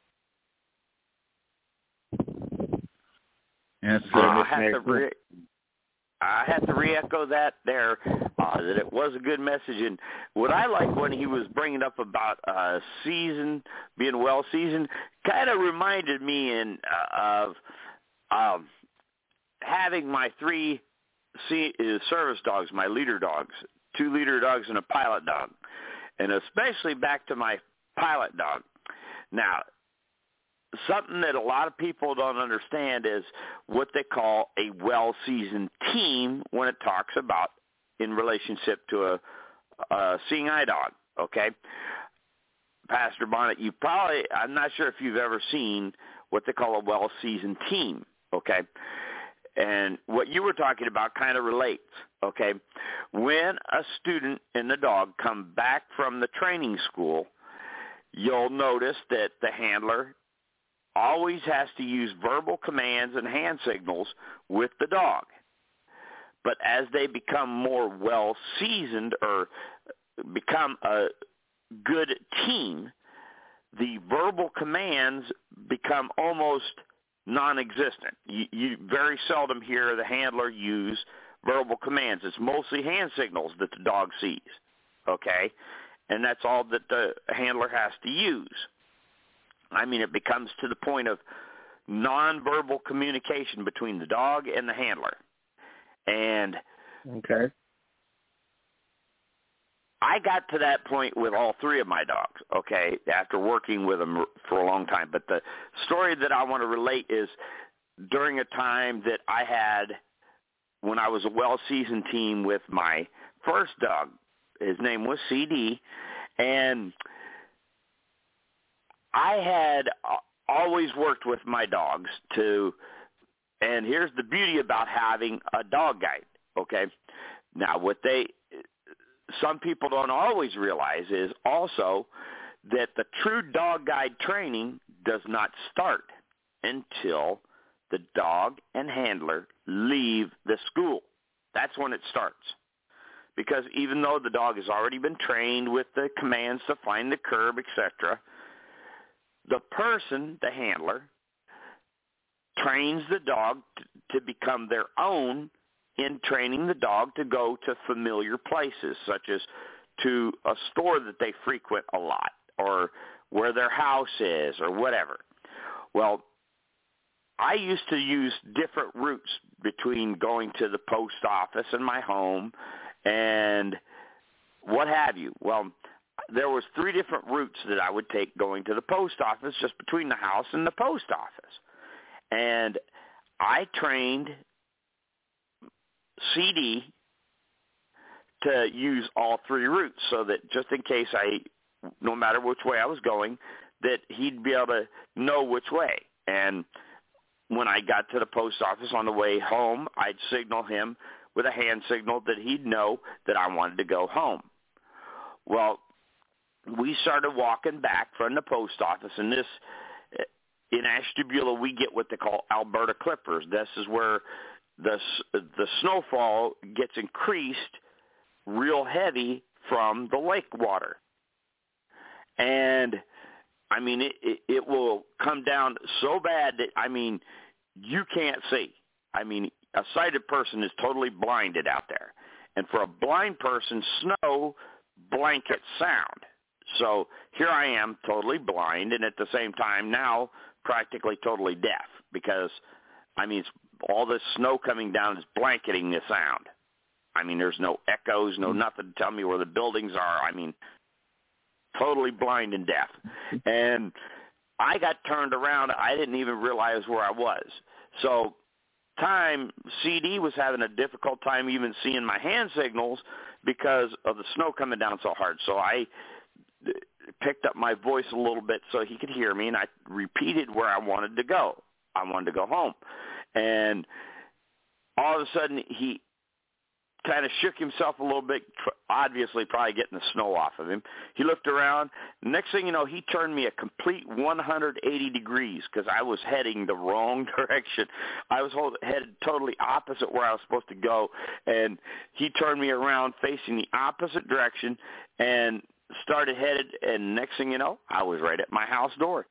Yes, uh, I have to re- I have to re-echo that there, uh, that it was a good message. And what I like when he was bringing up about uh, season, being well-seasoned, kind of reminded me in, uh, of um, having my three C- uh, service dogs, my leader dogs, two leader dogs and a pilot dog, and especially back to my pilot dog. Now, something that a lot of people don't understand is what they call a well-seasoned team when it talks about in relationship to a, a seeing eye dog, okay? Pastor Bonnet, you probably, I'm not sure if you've ever seen what they call a well-seasoned team, okay? And what you were talking about kind of relates, okay? When a student and the dog come back from the training school, you'll notice that the handler always has to use verbal commands and hand signals with the dog. But as they become more well-seasoned or become a good team, the verbal commands become almost non-existent. You, you very seldom hear the handler use verbal commands. It's mostly hand signals that the dog sees, okay? And that's all that the handler has to use. I mean, it becomes to the point of nonverbal communication between the dog and the handler. And okay, I got to that point with all three of my dogs, okay, after working with them for a long time. But the story that I want to relate is during a time that I had when I was a well-seasoned team with my first dog. His name was C D, and I had always worked with my dogs to, and here's the beauty about having a dog guide, okay? Now, what they, some people don't always realize is also that the true dog guide training does not start until the dog and handler leave the school. That's when it starts. Because even though the dog has already been trained with the commands to find the curb, et cetera, the person, the handler, trains the dog t- to become their own in training the dog to go to familiar places, such as to a store that they frequent a lot or where their house is or whatever. Well, I used to use different routes between going to the post office and my home and what have you. Well, there was three different routes that I would take going to the post office, just between the house and the post office. And I trained C D to use all three routes so that just in case I, no matter which way I was going, that he'd be able to know which way. And when I got to the post office on the way home, I'd signal him with a hand signal that he'd know that I wanted to go home. Well, we started walking back from the post office, and this, in Ashtabula, we get what they call Alberta Clippers. This is where the the snowfall gets increased real heavy from the lake water. And, I mean, it, it, it will come down so bad that, I mean, you can't see. I mean, a sighted person is totally blinded out there. And for a blind person, snow blankets sound. So here I am, totally blind, and at the same time now practically totally deaf because, I mean, it's, all this snow coming down is blanketing the sound. I mean, there's no echoes, no nothing to tell me where the buildings are. I mean, totally blind and deaf. And I got turned around. I didn't even realize where I was. So time, C D was having a difficult time even seeing my hand signals because of the snow coming down so hard. So I picked up my voice a little bit so he could hear me, and I repeated where I wanted to go. I wanted to go home. And all of a sudden, he kind of shook himself a little bit, obviously probably getting the snow off of him. He looked around. Next thing you know, he turned me a complete one hundred eighty degrees because I was heading the wrong direction. I was headed totally opposite where I was supposed to go, and he turned me around facing the opposite direction and started headed, and next thing you know, I was right at my house door.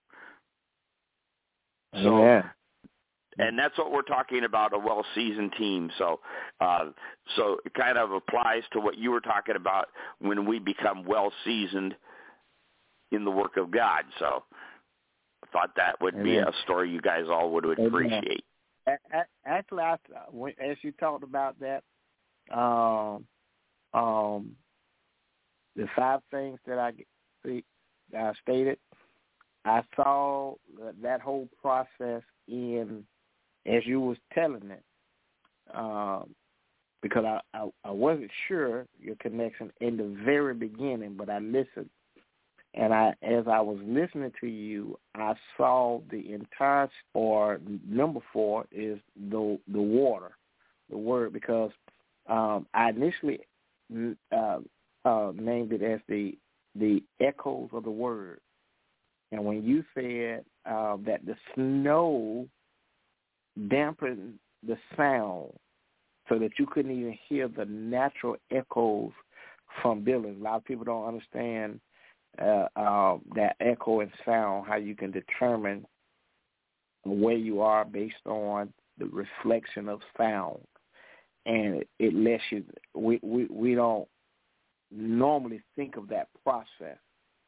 So, yeah. And that's what we're talking about, a well-seasoned team. So uh, so it kind of applies to what you were talking about when we become well-seasoned in the work of God. So I thought that would Amen. Be a story you guys all would appreciate. Amen. Actually, I, as you talked about that, um, um, the five things that I, I stated, I saw that whole process in, as you was telling it, um, because I, I, I wasn't sure your connection in the very beginning, but I listened. And I, as I was listening to you, I saw the entire, or number four is the the water, the word, because um, I initially uh, uh, named it as the the echoes of the word. And when you said uh, that the snow dampened the sound so that you couldn't even hear the natural echoes from buildings, a lot of people don't understand uh, uh, that echo and sound, how you can determine where you are based on the reflection of sound. And it, it lets you, we, we, we don't normally think of that process.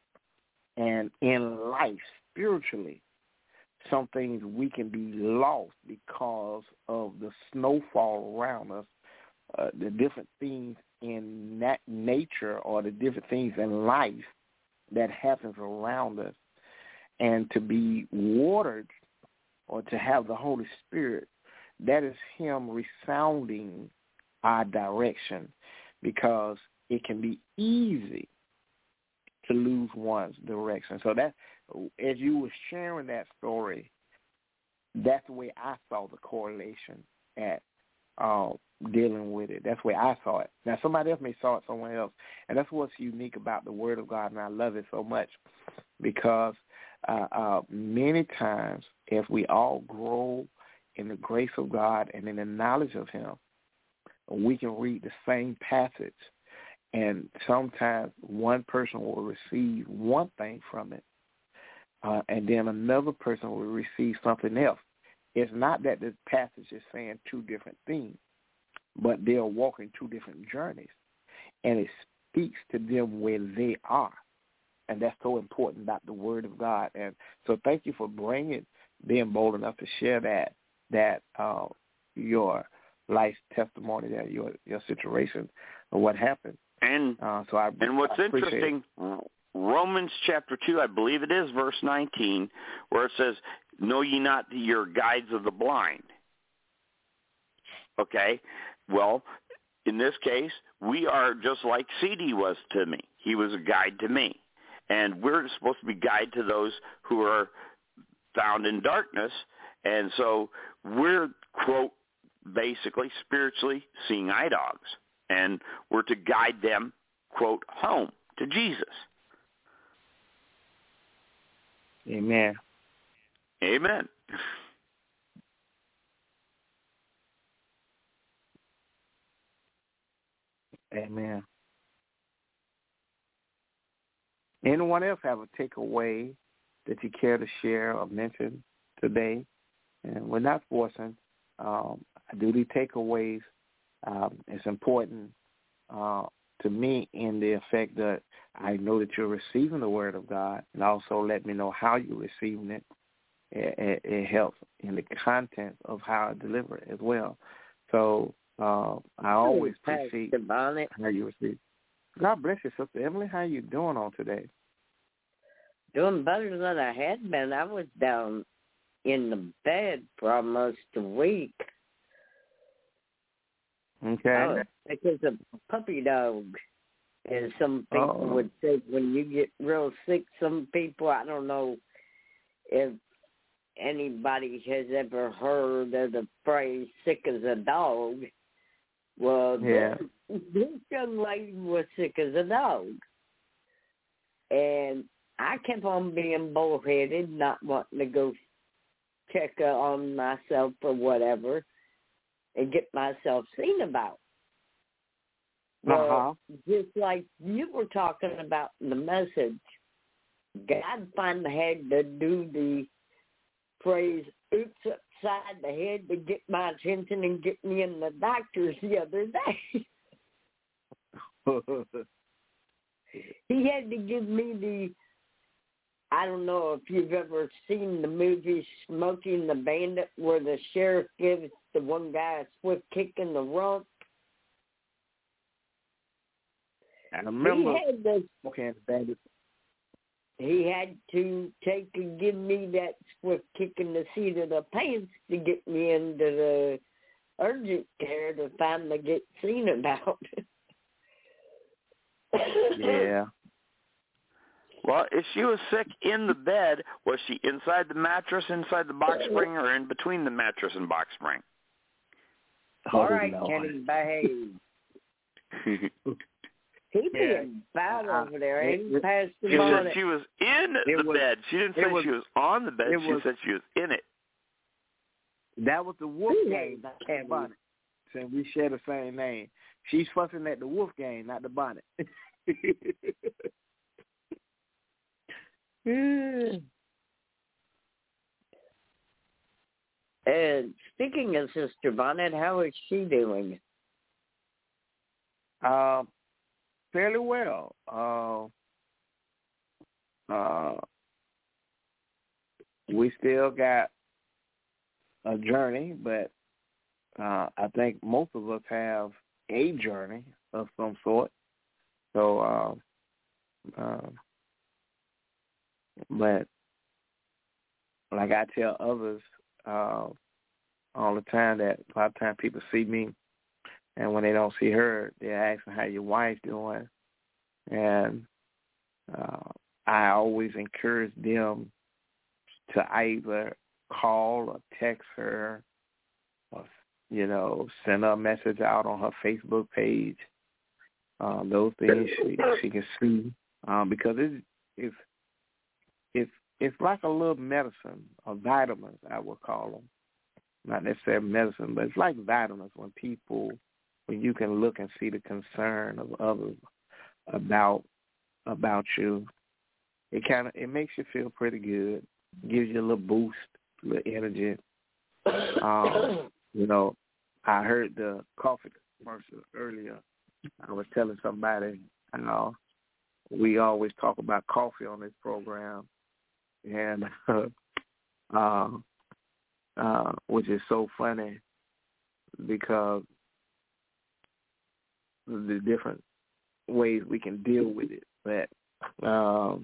And in life, spiritually, some things we can be lost because of the snowfall around us, uh, the different things in nat- nature or the different things in life that happens around us. And to be watered or to have the Holy Spirit, that is him resounding our direction, because it can be easy to lose one's direction. So that, as you were sharing that story, that's the way I saw the correlation at uh, dealing with it. That's the way I saw it. Now, somebody else may saw it somewhere else, and that's what's unique about the Word of God, and I love it so much, because uh, uh, many times if we all grow in the grace of God and in the knowledge of him, we can read the same passage, and sometimes one person will receive one thing from it, uh, and then another person will receive something else. It's not that the passage is saying two different things, but they're walking two different journeys, and it speaks to them where they are, and that's so important about the Word of God. And so thank you for bringing, being bold enough to share that, that uh, your life testimony, that your your situation of what happened. And uh, so I and what's I appreciate interesting, it. Romans chapter two, I believe it is, verse nineteen, where it says, "Know ye not your guides of the blind?" Okay, well, in this case, we are just like C D was to me. He was a guide to me. And we're supposed to be guide to those who are found in darkness. And so we're, quote, basically spiritually seeing eye dogs. And we're to guide them, quote, home to Jesus. Amen. Amen. Amen. Anyone else have a takeaway that you care to share or mention today? And we're not forcing. Um, I do these takeaways. Um, it's important uh, to me in the effect that I know that you're receiving the word of God, and also let me know how you're receiving it. It, it, it helps in the content of how I deliver it as well. So uh, I always appreciate how you receive it. God bless you, Sister Emily. How you doing on today? Doing better than I had been. I was down in the bed for almost a week. Okay. Oh, because of puppy dogs. And some people Uh-oh. would say when you get real sick, some people, I don't know if anybody has ever heard of the phrase sick as a dog. Well, yeah. this, this young lady was sick as a dog. And I kept on being bullheaded, not wanting to go check on myself or whatever and get myself seen about. Well, uh-huh. just like you were talking about in the message, God finally had to do the phrase, oops, upside the head to get my attention and get me in the doctor's the other day. He had to give me the, I don't know if you've ever seen the movie Smokey and the Bandit where the sheriff gives the one guy a swift kick in the rump. I remember he had to, Smokey and the Bandit. He had to take and give me that swift kick in the seat of the pants to get me into the urgent care to finally get seen about. Yeah. Well, if she was sick in the bed, was she inside the mattress, inside the box spring, or in between the mattress and box spring? All right, oh, Kenny, behave. He yeah. being bad over there. It, He passed the She on said it. she was in the was, bed. She didn't say was, she was on the bed. She was, said she was in it. That was the wolf He game, not the bonnet. So we share the same name. She's fussing at the wolf game, not the bonnet. And speaking of Sister Bonnet, how is she doing? Uh, fairly well. Uh, uh, we still got a journey, but uh, I think most of us have a journey of some sort. So, uh, uh, but like I tell others uh, all the time, that a lot of times people see me, and when they don't see her, they're asking how your wife's doing. And uh, I always encourage them to either call or text her or, you know, send her a message out on her Facebook page. Um, those things she, she can see, um, because it's, it's, it's, it's like a little medicine, or vitamins, I would call them. Not necessarily medicine, but it's like vitamins when people, when you can look and see the concern of others about about you. It kind of, it makes you feel pretty good, gives you a little boost, a little energy. Um, you know, I heard the coffee commercial earlier. I was telling somebody, you know, we always talk about coffee on this program, and uh, uh, which is so funny because the different ways we can deal with it. But um,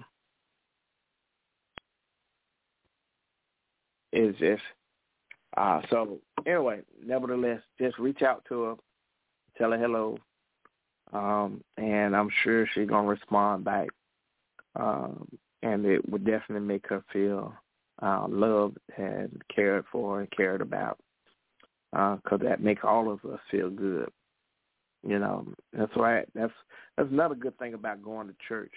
it's just uh, so. Anyway, nevertheless, just reach out to her, tell her hello, um, and I'm sure she's gonna respond back, um, and it would definitely make her feel uh, loved and cared for and cared about, because uh, that makes all of us feel good. You know, that's right. That's that's another good thing about going to church.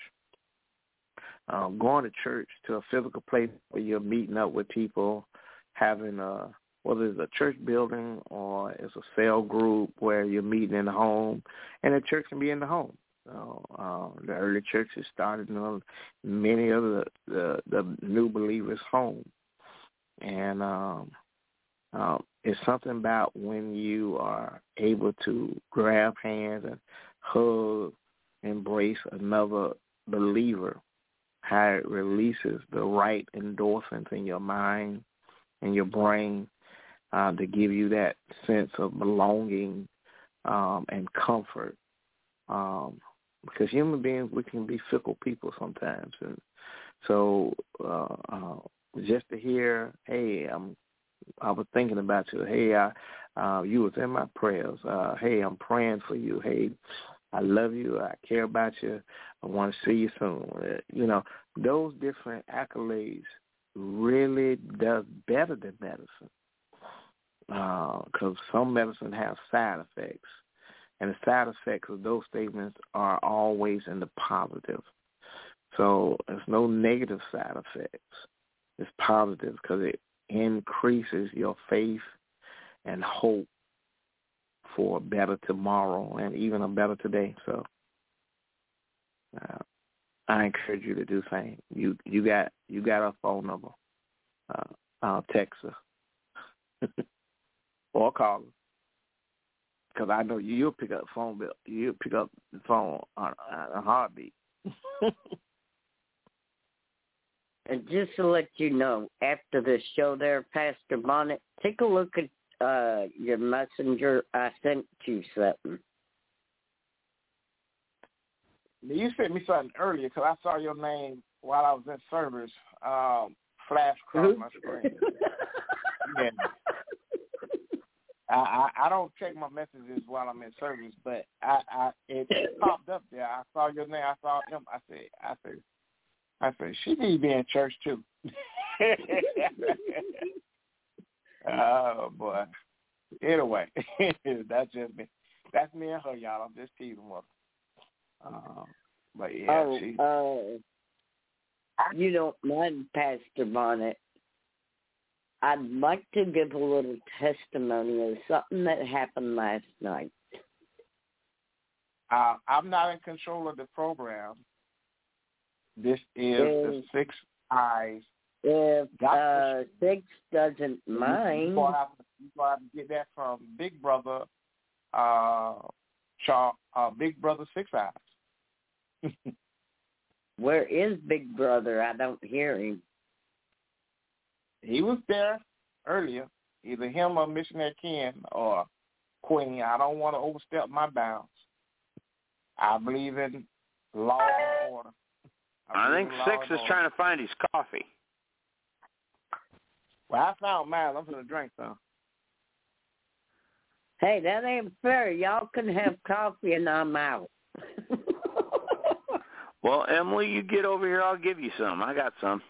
Um, going to church, to a physical place where you're meeting up with people, having a whether it's a church building or it's a cell group where you're meeting in the home, and the church can be in the home. So, uh, the early churches started in many of the, the, the new believers' home. And um, uh, it's something about when you are able to grab hands and hug, embrace another believer, how it releases the right endorphins in your mind and your brain, Uh, to give you that sense of belonging um, and comfort. Um, because human beings, we can be fickle people sometimes. And so uh, uh, just to hear, hey, I'm, I was thinking about you. Hey, I, uh, you was in my prayers. Uh, hey, I'm praying for you. Hey, I love you. I care about you. I want to see you soon. Uh, you know, those different accolades really does better than medicine. Because uh, some medicine has side effects, and the side effects of those statements are always in the positive. So there's no negative side effects. It's positive because it increases your faith and hope for a better tomorrow and even a better today. So uh, I encourage you to do the same. You you got you got a phone number. Uh, I'll text her. Or call her, because I know you, you'll pick up the phone bill. You'll pick up the phone on a heartbeat. And just to let you know, after the show there, Pastor Bonnet, take a look at uh, your messenger. I sent you something. You sent me something earlier because I saw your name while I was in service um, flash across my screen. Yeah. I, I don't check my messages while I'm in service, but I, I it, it popped up there. I saw your name. I saw him. I said, I said, I said, she needs to be in church too. Oh boy. Anyway, that's just me. That's me and her, y'all. I'm just teasing her. Um, but yeah, oh, she. Uh, you don't mind, Pastor Bonnet. I'd like to give a little testimony of something that happened last night. Uh, I'm not in control of the program. This is if, the Six Eyes. If uh, Six doesn't mind. You have to get that from Big Brother, uh, Charles, uh, Big Brother Six Eyes. Where is Big Brother? I don't hear him. He was there earlier, either him or Missionary Ken or Queen. I don't want to overstep my bounds. I believe in law and order. I, I think Six is order. trying to find his coffee. Well, I found mine. I'm going to drink some. Hey, that ain't fair. Y'all can have coffee and I'm out. Well, Emily, you get over here. I'll give you some. I got some.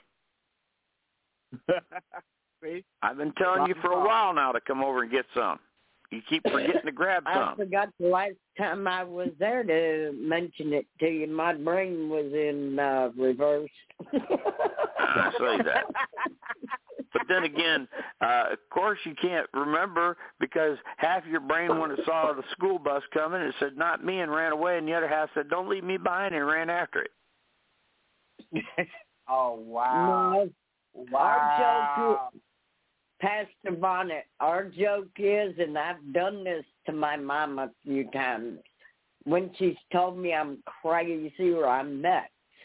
See? I've been telling you for a while now to come over and get some. You keep forgetting to grab some. I forgot the last time I was there to mention it to you. My brain was in uh, reverse. I say that. But then again, uh, of course you can't remember because half your brain when it saw the school bus coming, it said, not me, and ran away, and the other half said, don't leave me behind, and ran after it. Oh, wow. No. Wow. Our joke is, Pastor Bonnet, our joke is, and I've done this to my mom a few times, when she's told me I'm crazy or I'm nuts.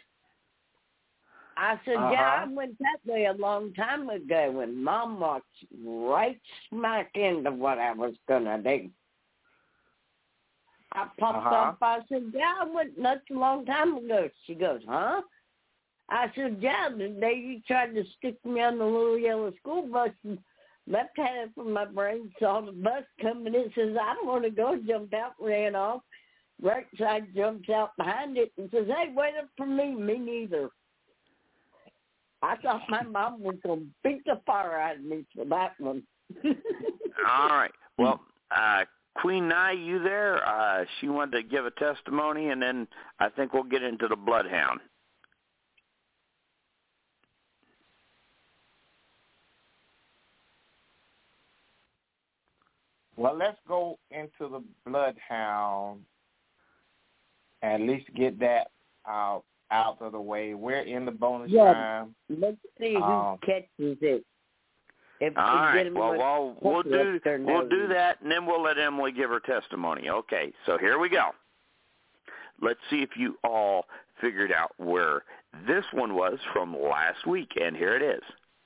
I said, uh-huh. yeah, I went that way a long time ago, and Mom walked right smack into what I was going to do. I popped Uh-huh. up. I said, yeah, I went nuts a long time ago. She goes, huh? I said, yeah, the day you tried to stick me on the little yellow school bus and left hand from my brain, saw the bus coming in, says, I don't want to go, jumped out, ran off. Right side jumps out behind it and says, hey, wait up for me. Me neither. I thought my mom was going to beat the fire out of me for that one. All right. Well, uh, Queen Nye, you there? Uh, she wanted to give a testimony, and then I think we'll get into the Bloodhound. Well, let's go into the Bloodhound and at least get that out out of the way. We're in the bonus yeah, time. Let's see who Um, catches it. If All we right. get 'em Well, with well we'll do their we'll do nose. that, and then we'll let Emily give her testimony. Okay. So here we go. Let's see if you all figured out where this one was from last week, and here it is.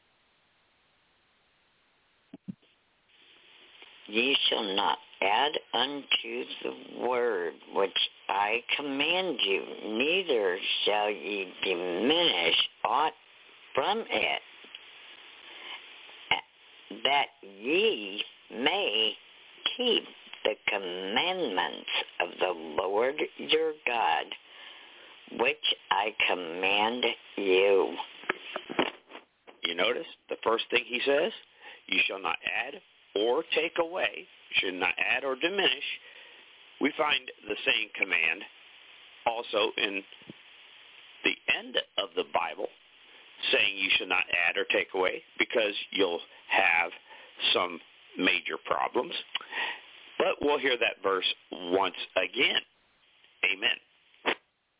Ye shall not add unto the word which I command you, neither shall ye diminish aught from it, that ye may keep the commandments of the Lord your God, which I command you. You notice the first thing he says, you shall not add or take away, you should not add or diminish. We find the same command also in the end of the Bible, saying you should not add or take away, because you'll have some major problems. But we'll hear that verse once again. Amen.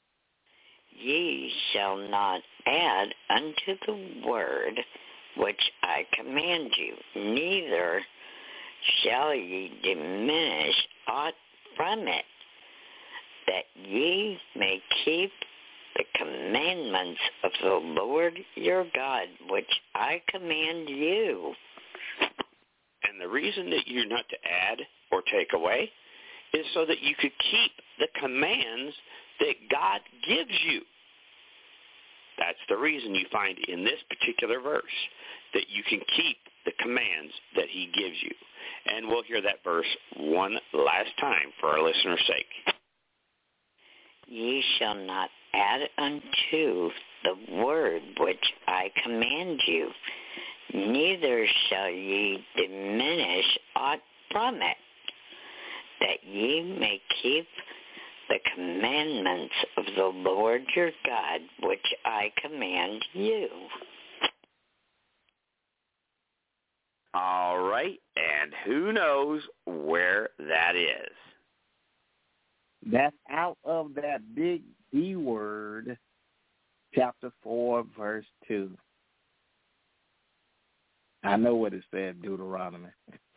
Ye shall not add unto the word which I command you, neither shall ye diminish aught from it, that ye may keep the commandments of the Lord your God, which I command you. And the reason that you're not to add or take away is so that you could keep the commands that God gives you. That's the reason you find in this particular verse that you can keep the commands that he gives you. And we'll hear that verse one last time for our listeners' sake. Ye shall not add unto the word which I command you, neither shall ye diminish aught from it, that ye may keep the commandments of the Lord your God, which I command you. All right, and who knows where that is? That's out of that big D word, chapter four, verse two. I know what it said, Deuteronomy.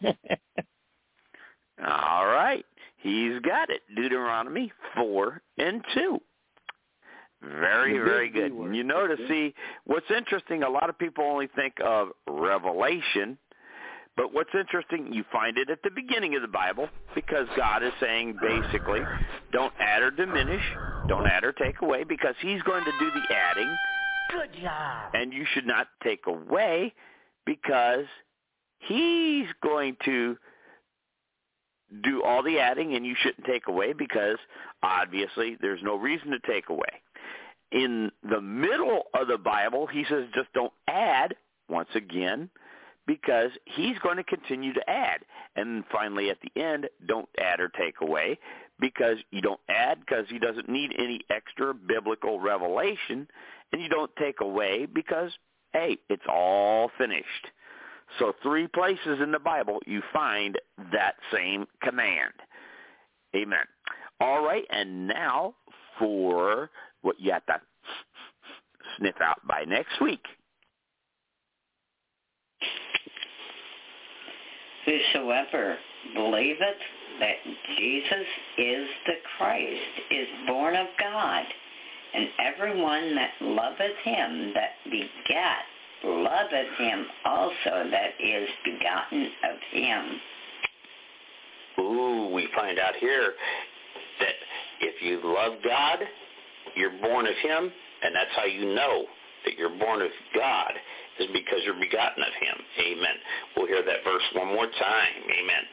All right, he's got it. Deuteronomy four and two. Very, very good. And you notice, see, what's interesting, a lot of people only think of Revelation, but what's interesting, you find it at the beginning of the Bible, because God is saying basically, don't add or diminish, don't add or take away, because he's going to do the adding. Good job. And you should not take away, because he's going to do all the adding, and you shouldn't take away, because obviously there's no reason to take away. In the middle of the Bible, he says just don't add, once again, because he's going to continue to add. And finally, at the end, don't add or take away, because you don't add because he doesn't need any extra biblical revelation, and you don't take away because, hey, it's all finished. So three places in the Bible you find that same command. Amen. All right, and now for what you have to sniff out by next week. Whosoever believeth that Jesus is the Christ is born of God, and everyone that loveth him that begat loveth him also that is begotten of him. Ooh, we find out here if you love God, you're born of him, and that's how you know that you're born of God, is because you're begotten of him. Amen. We'll hear that verse one more time. Amen.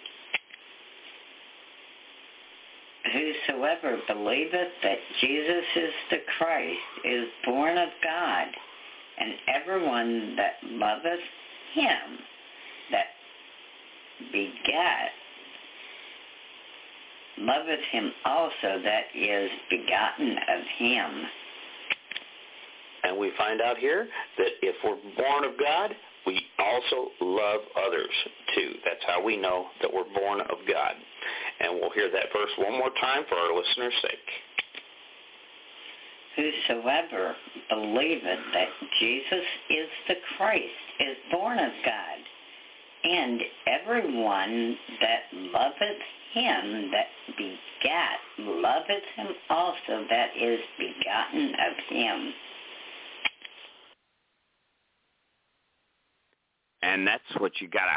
Whosoever believeth that Jesus is the Christ is born of God, and everyone that loveth him that begat loveth him also that is begotten of him. And we find out here that if we're born of God, we also love others too. That's how we know that we're born of God. And we'll hear that verse one more time for our listeners' sake. Whosoever believeth that Jesus is the Christ is born of God, and everyone that loveth him that begat loveth him also that is begotten of him. And that's what you got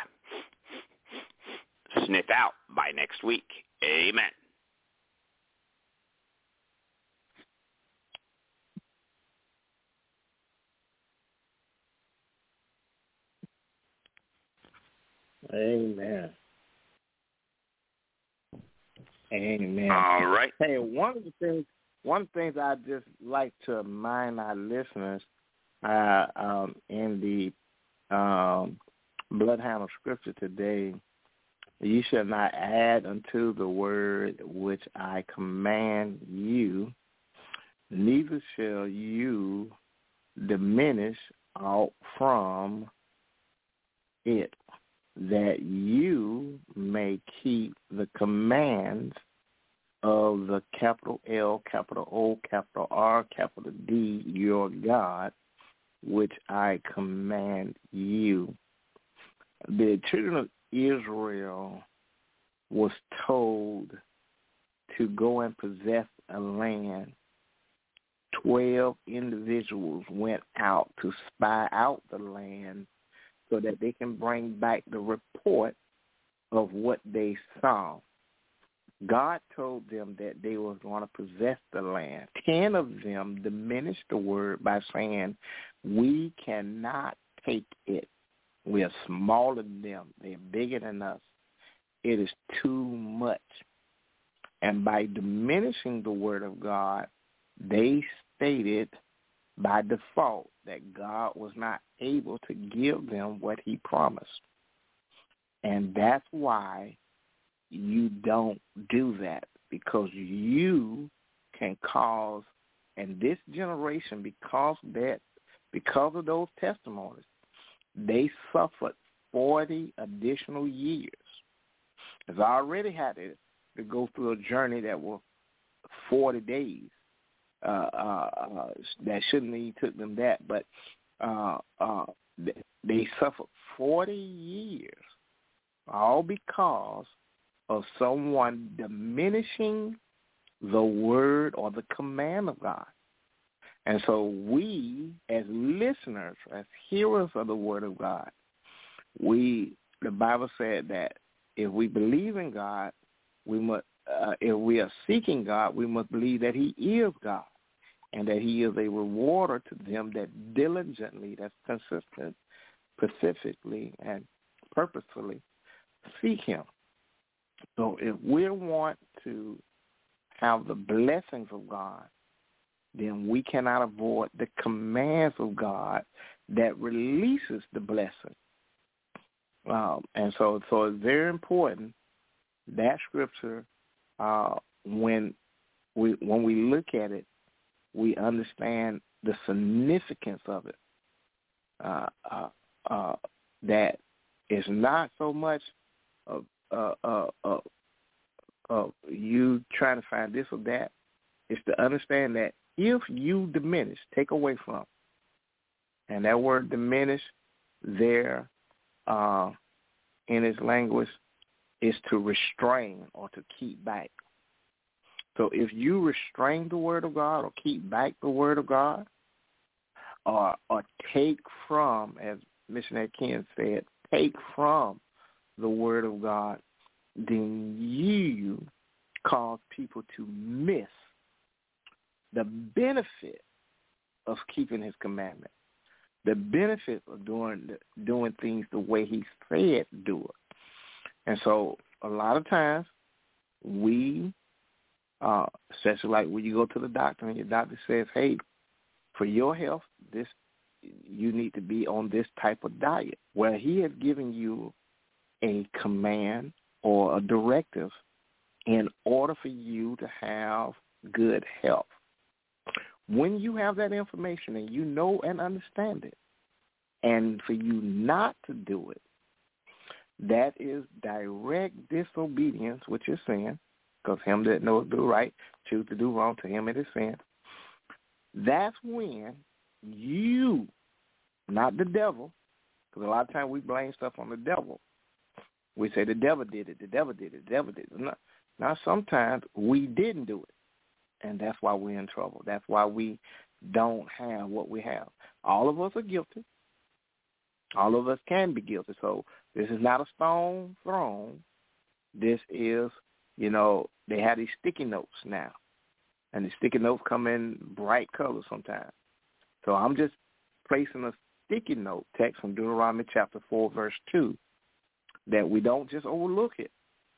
to sniff out by next week. Amen. Amen. Amen. All right. Hey, one of the things, one of the things I just like to remind our listeners uh, um, in the um, Bloodhound of Scripture today, you shall not add unto the word which I command you, neither shall you diminish out from it, that you may keep the commands of the capital L, capital O, capital R, capital D, your God, which I command you. The children of Israel was told to go and possess a land. Twelve individuals went out to spy out the land so that they can bring back the report of what they saw. God told them that they were going to possess the land. Ten of them diminished the word by saying, we cannot take it. We are smaller than them. They're bigger than us. It is too much. And by diminishing the word of God, they stated by default that God was not able to give them what he promised. And that's why you don't do that, because you can cause, and this generation, because that, because of those testimonies, they suffered forty additional years. Because I already had to, to go through a journey that was forty days. Uh, uh, uh, that shouldn't have took them that, but uh, uh, they, they suffered forty years, all because of someone diminishing the word or the command of God. And so we, as listeners, as hearers of the word of God, we, the Bible said that if we believe in God, we must, uh, if we are seeking God, we must believe that he is God and that he is a rewarder to them that diligently, that's consistent, specifically, and purposefully seek him. So if we want to have the blessings of God, then we cannot avoid the commands of God that releases the blessing. Um, and so, so it's very important that scripture. Uh, when we when we look at it, we understand the significance of it. Uh, uh, uh, that is not so much of uh, uh, uh, uh, you trying to find this or that. It's to understand that if you diminish, take away from, and that word diminish there uh, in its language is to restrain or to keep back. So if you restrain the word of God or keep back the word of God, or or take from, as Missionary Ken said, take from the word of God, then you cause people to miss the benefit of keeping his commandment, the benefit of doing doing things the way he said do it. And so a lot of times we, uh, especially like when you go to the doctor and your doctor says, hey, for your health, this you need to be on this type of diet, where he has given you a command or a directive in order for you to have good health. When you have that information and you know and understand it, and for you not to do it, that is direct disobedience, which is sin, because him that knows do right, choose to do wrong, to him it is sin. That's when you, not the devil, because a lot of times we blame stuff on the devil. We say the devil did it, the devil did it, the devil did it. Now, now sometimes we didn't do it, and that's why we're in trouble. That's why we don't have what we have. All of us are guilty. All of us can be guilty. So this is not a stone thrown. This is, you know, they have these sticky notes now. And the sticky notes come in bright colors sometimes. So I'm just placing a sticky note text from Deuteronomy chapter four, verse two, that we don't just overlook it.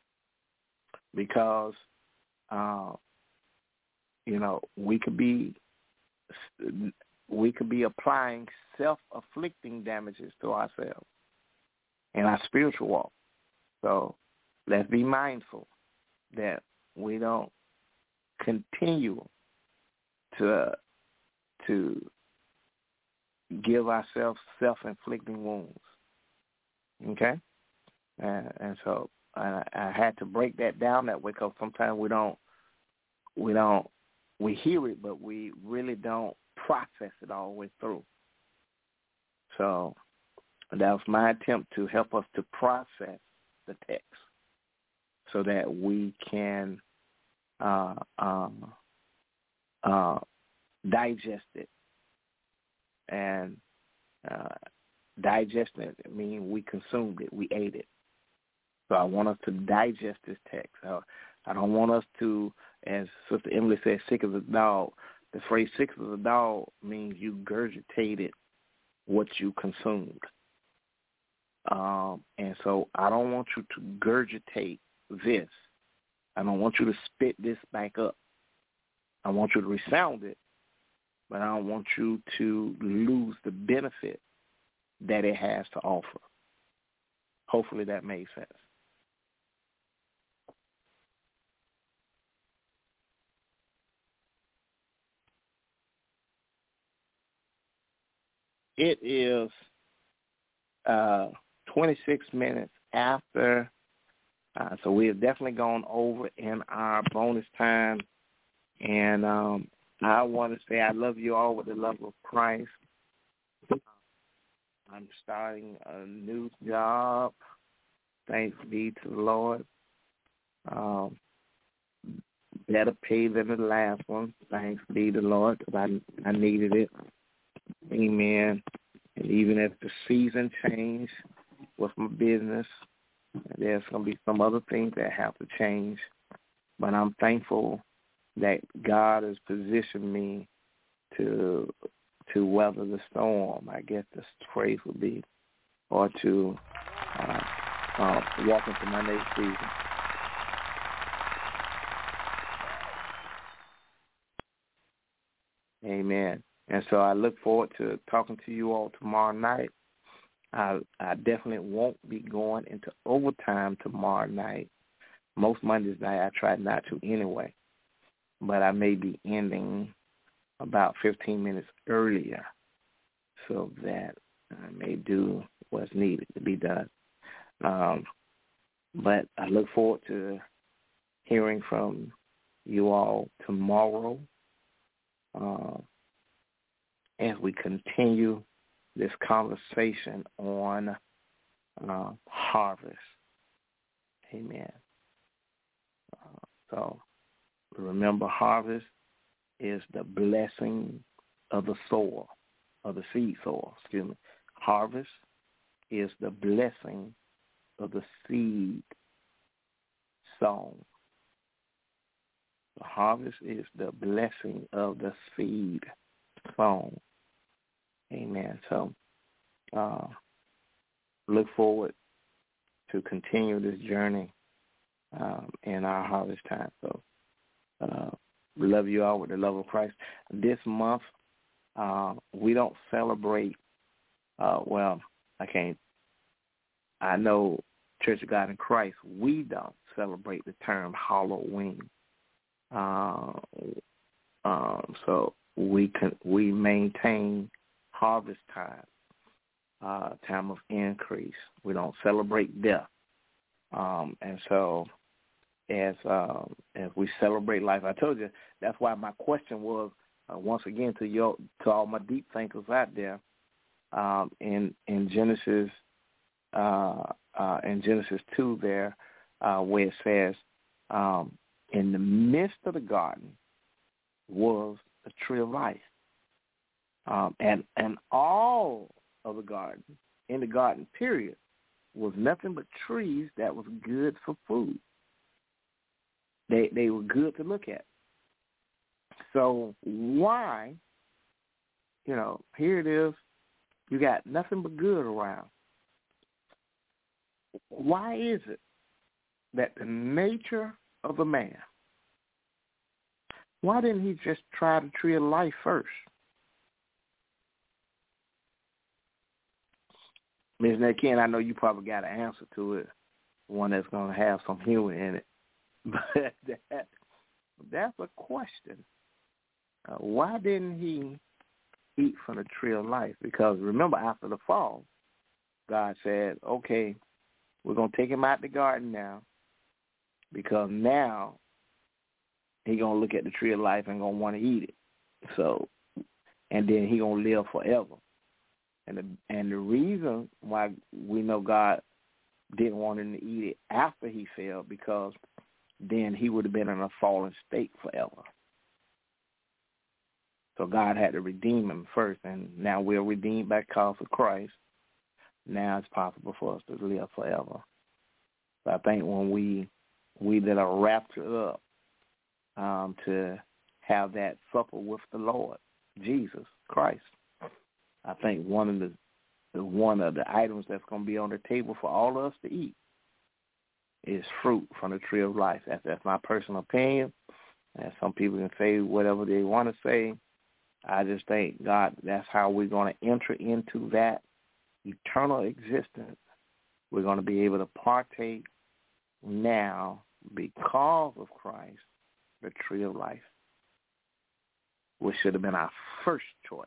Because, uh, you know, we could be we could be applying self-afflicting damages to ourselves in our spiritual walk. So let's be mindful that we don't continue to to give ourselves self-inflicting wounds. Okay? And, and so I, I had to break that down that way, because sometimes we don't, we don't, we hear it, but we really don't process it all the way through. So that was my attempt to help us to process the text so that we can uh, um, uh, digest it. And uh, digesting it, I mean, we consumed it, we ate it. So I want us to digest this text. Uh, I don't want us to, as Sister Emily said, sick as a dog. The phrase sick as a dog means you gurgitated what you consumed. Um, and so I don't want you to gurgitate this. I don't want you to spit this back up. I want you to resound it, but I don't want you to lose the benefit that it has to offer. Hopefully that made sense. It is uh, twenty-six minutes after, uh, so we have definitely gone over in our bonus time. And um, I want to say I love you all with the love of Christ. I'm starting a new job. Thanks be to the Lord. Um, better pay than the last one. Thanks be to the Lord, because I, I needed it. Amen. And even if the season change with my business, there's going to be some other things that have to change. But I'm thankful that God has positioned me to to weather the storm, I guess the phrase would be, or to uh, uh, walk into my next season. Amen. And so I look forward to talking to you all tomorrow night. I, I definitely won't be going into overtime tomorrow night. Most Mondays night I try not to anyway, but I may be ending about fifteen minutes earlier so that I may do what's needed to be done. Um, but I look forward to hearing from you all tomorrow uh, as we continue this conversation on uh, harvest. Amen. Uh, so remember, harvest is the blessing of the soil, of the seed soil, excuse me. Harvest is the blessing of the seed sown. harvest is the blessing of the seed sown. Amen. So uh, look forward to continue this journey um, in our harvest time. So uh, we love you all with the love of Christ. This month, uh, we don't celebrate, uh, well, I can't, I know Church of God in Christ, we don't celebrate the term Halloween. Uh, um, so we can, we maintain harvest time, uh, time of increase. We don't celebrate death. Um, and so as um, as we celebrate life, I told you, that's why my question was, uh, once again, to your to all my deep thinkers out there, um, in in Genesis uh, uh, in Genesis two there, uh, where it says, um, in the midst of the garden was a tree of life. Um, and, and all of the garden, in the garden, period, was nothing but trees that was good for food. They they were good to look at. So why, you know, here it is, you got nothing but good around. Why is it that the nature of a man, why didn't he just try the tree of life first? Miz Ken, I know you probably got an answer to it, one that's going to have some humor in it. But that, that's a question. Uh, why didn't he eat from the tree of life? Because remember, after the fall, God said, okay, we're going to take him out the garden now, because now he's going to look at the tree of life and going to want to eat it. So, and then he's going to live forever. And the, and the reason why we know God didn't want him to eat it after he fell, because then he would have been in a fallen state forever. So God had to redeem him first, and now we're redeemed by cause of Christ. Now it's possible for us to live forever. So I think when we we that are raptured up um, to have that supper with the Lord, Jesus Christ, I think one of the, the one of the items that's going to be on the table for all of us to eat is fruit from the tree of life. That's, that's my personal opinion. And some people can say whatever they want to say. I just think, God, that's how we're going to enter into that eternal existence. We're going to be able to partake now because of Christ, the tree of life, which should have been our first choice.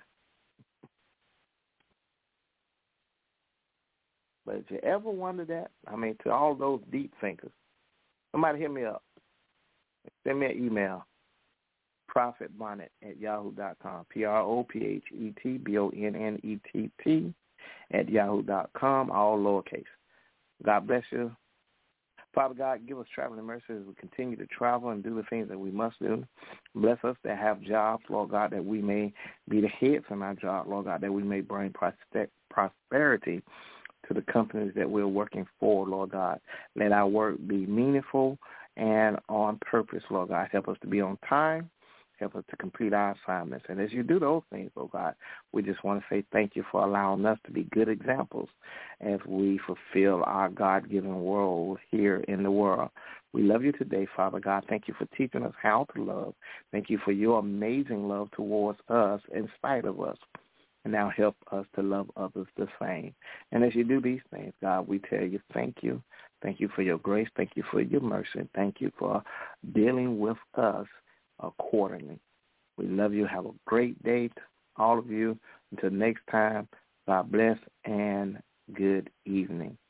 But if you ever wonder that, I mean, to all those deep thinkers, somebody hit me up. Send me an email, prophet bonnet at yahoo dot com, P R O P H E T B O N N E T T at yahoo dot com, all lowercase. God bless you. Father God, give us traveling mercy as we continue to travel and do the things that we must do. Bless us that have jobs, Lord God, that we may be the heads in our job, Lord God, that we may bring prosperity to the companies that we're working for, Lord God. Let our work be meaningful and on purpose, Lord God. Help us to be on time. Help us to complete our assignments. And as you do those things, Lord God, we just want to say thank you for allowing us to be good examples as we fulfill our God-given role here in the world. We love you today, Father God. Thank you for teaching us how to love. Thank you for your amazing love towards us in spite of us. And now help us to love others the same. And as you do these things, God, we tell you thank you. Thank you for your grace. Thank you for your mercy. Thank you for dealing with us accordingly. We love you. Have a great day, all of you. Until next time, God bless and good evening.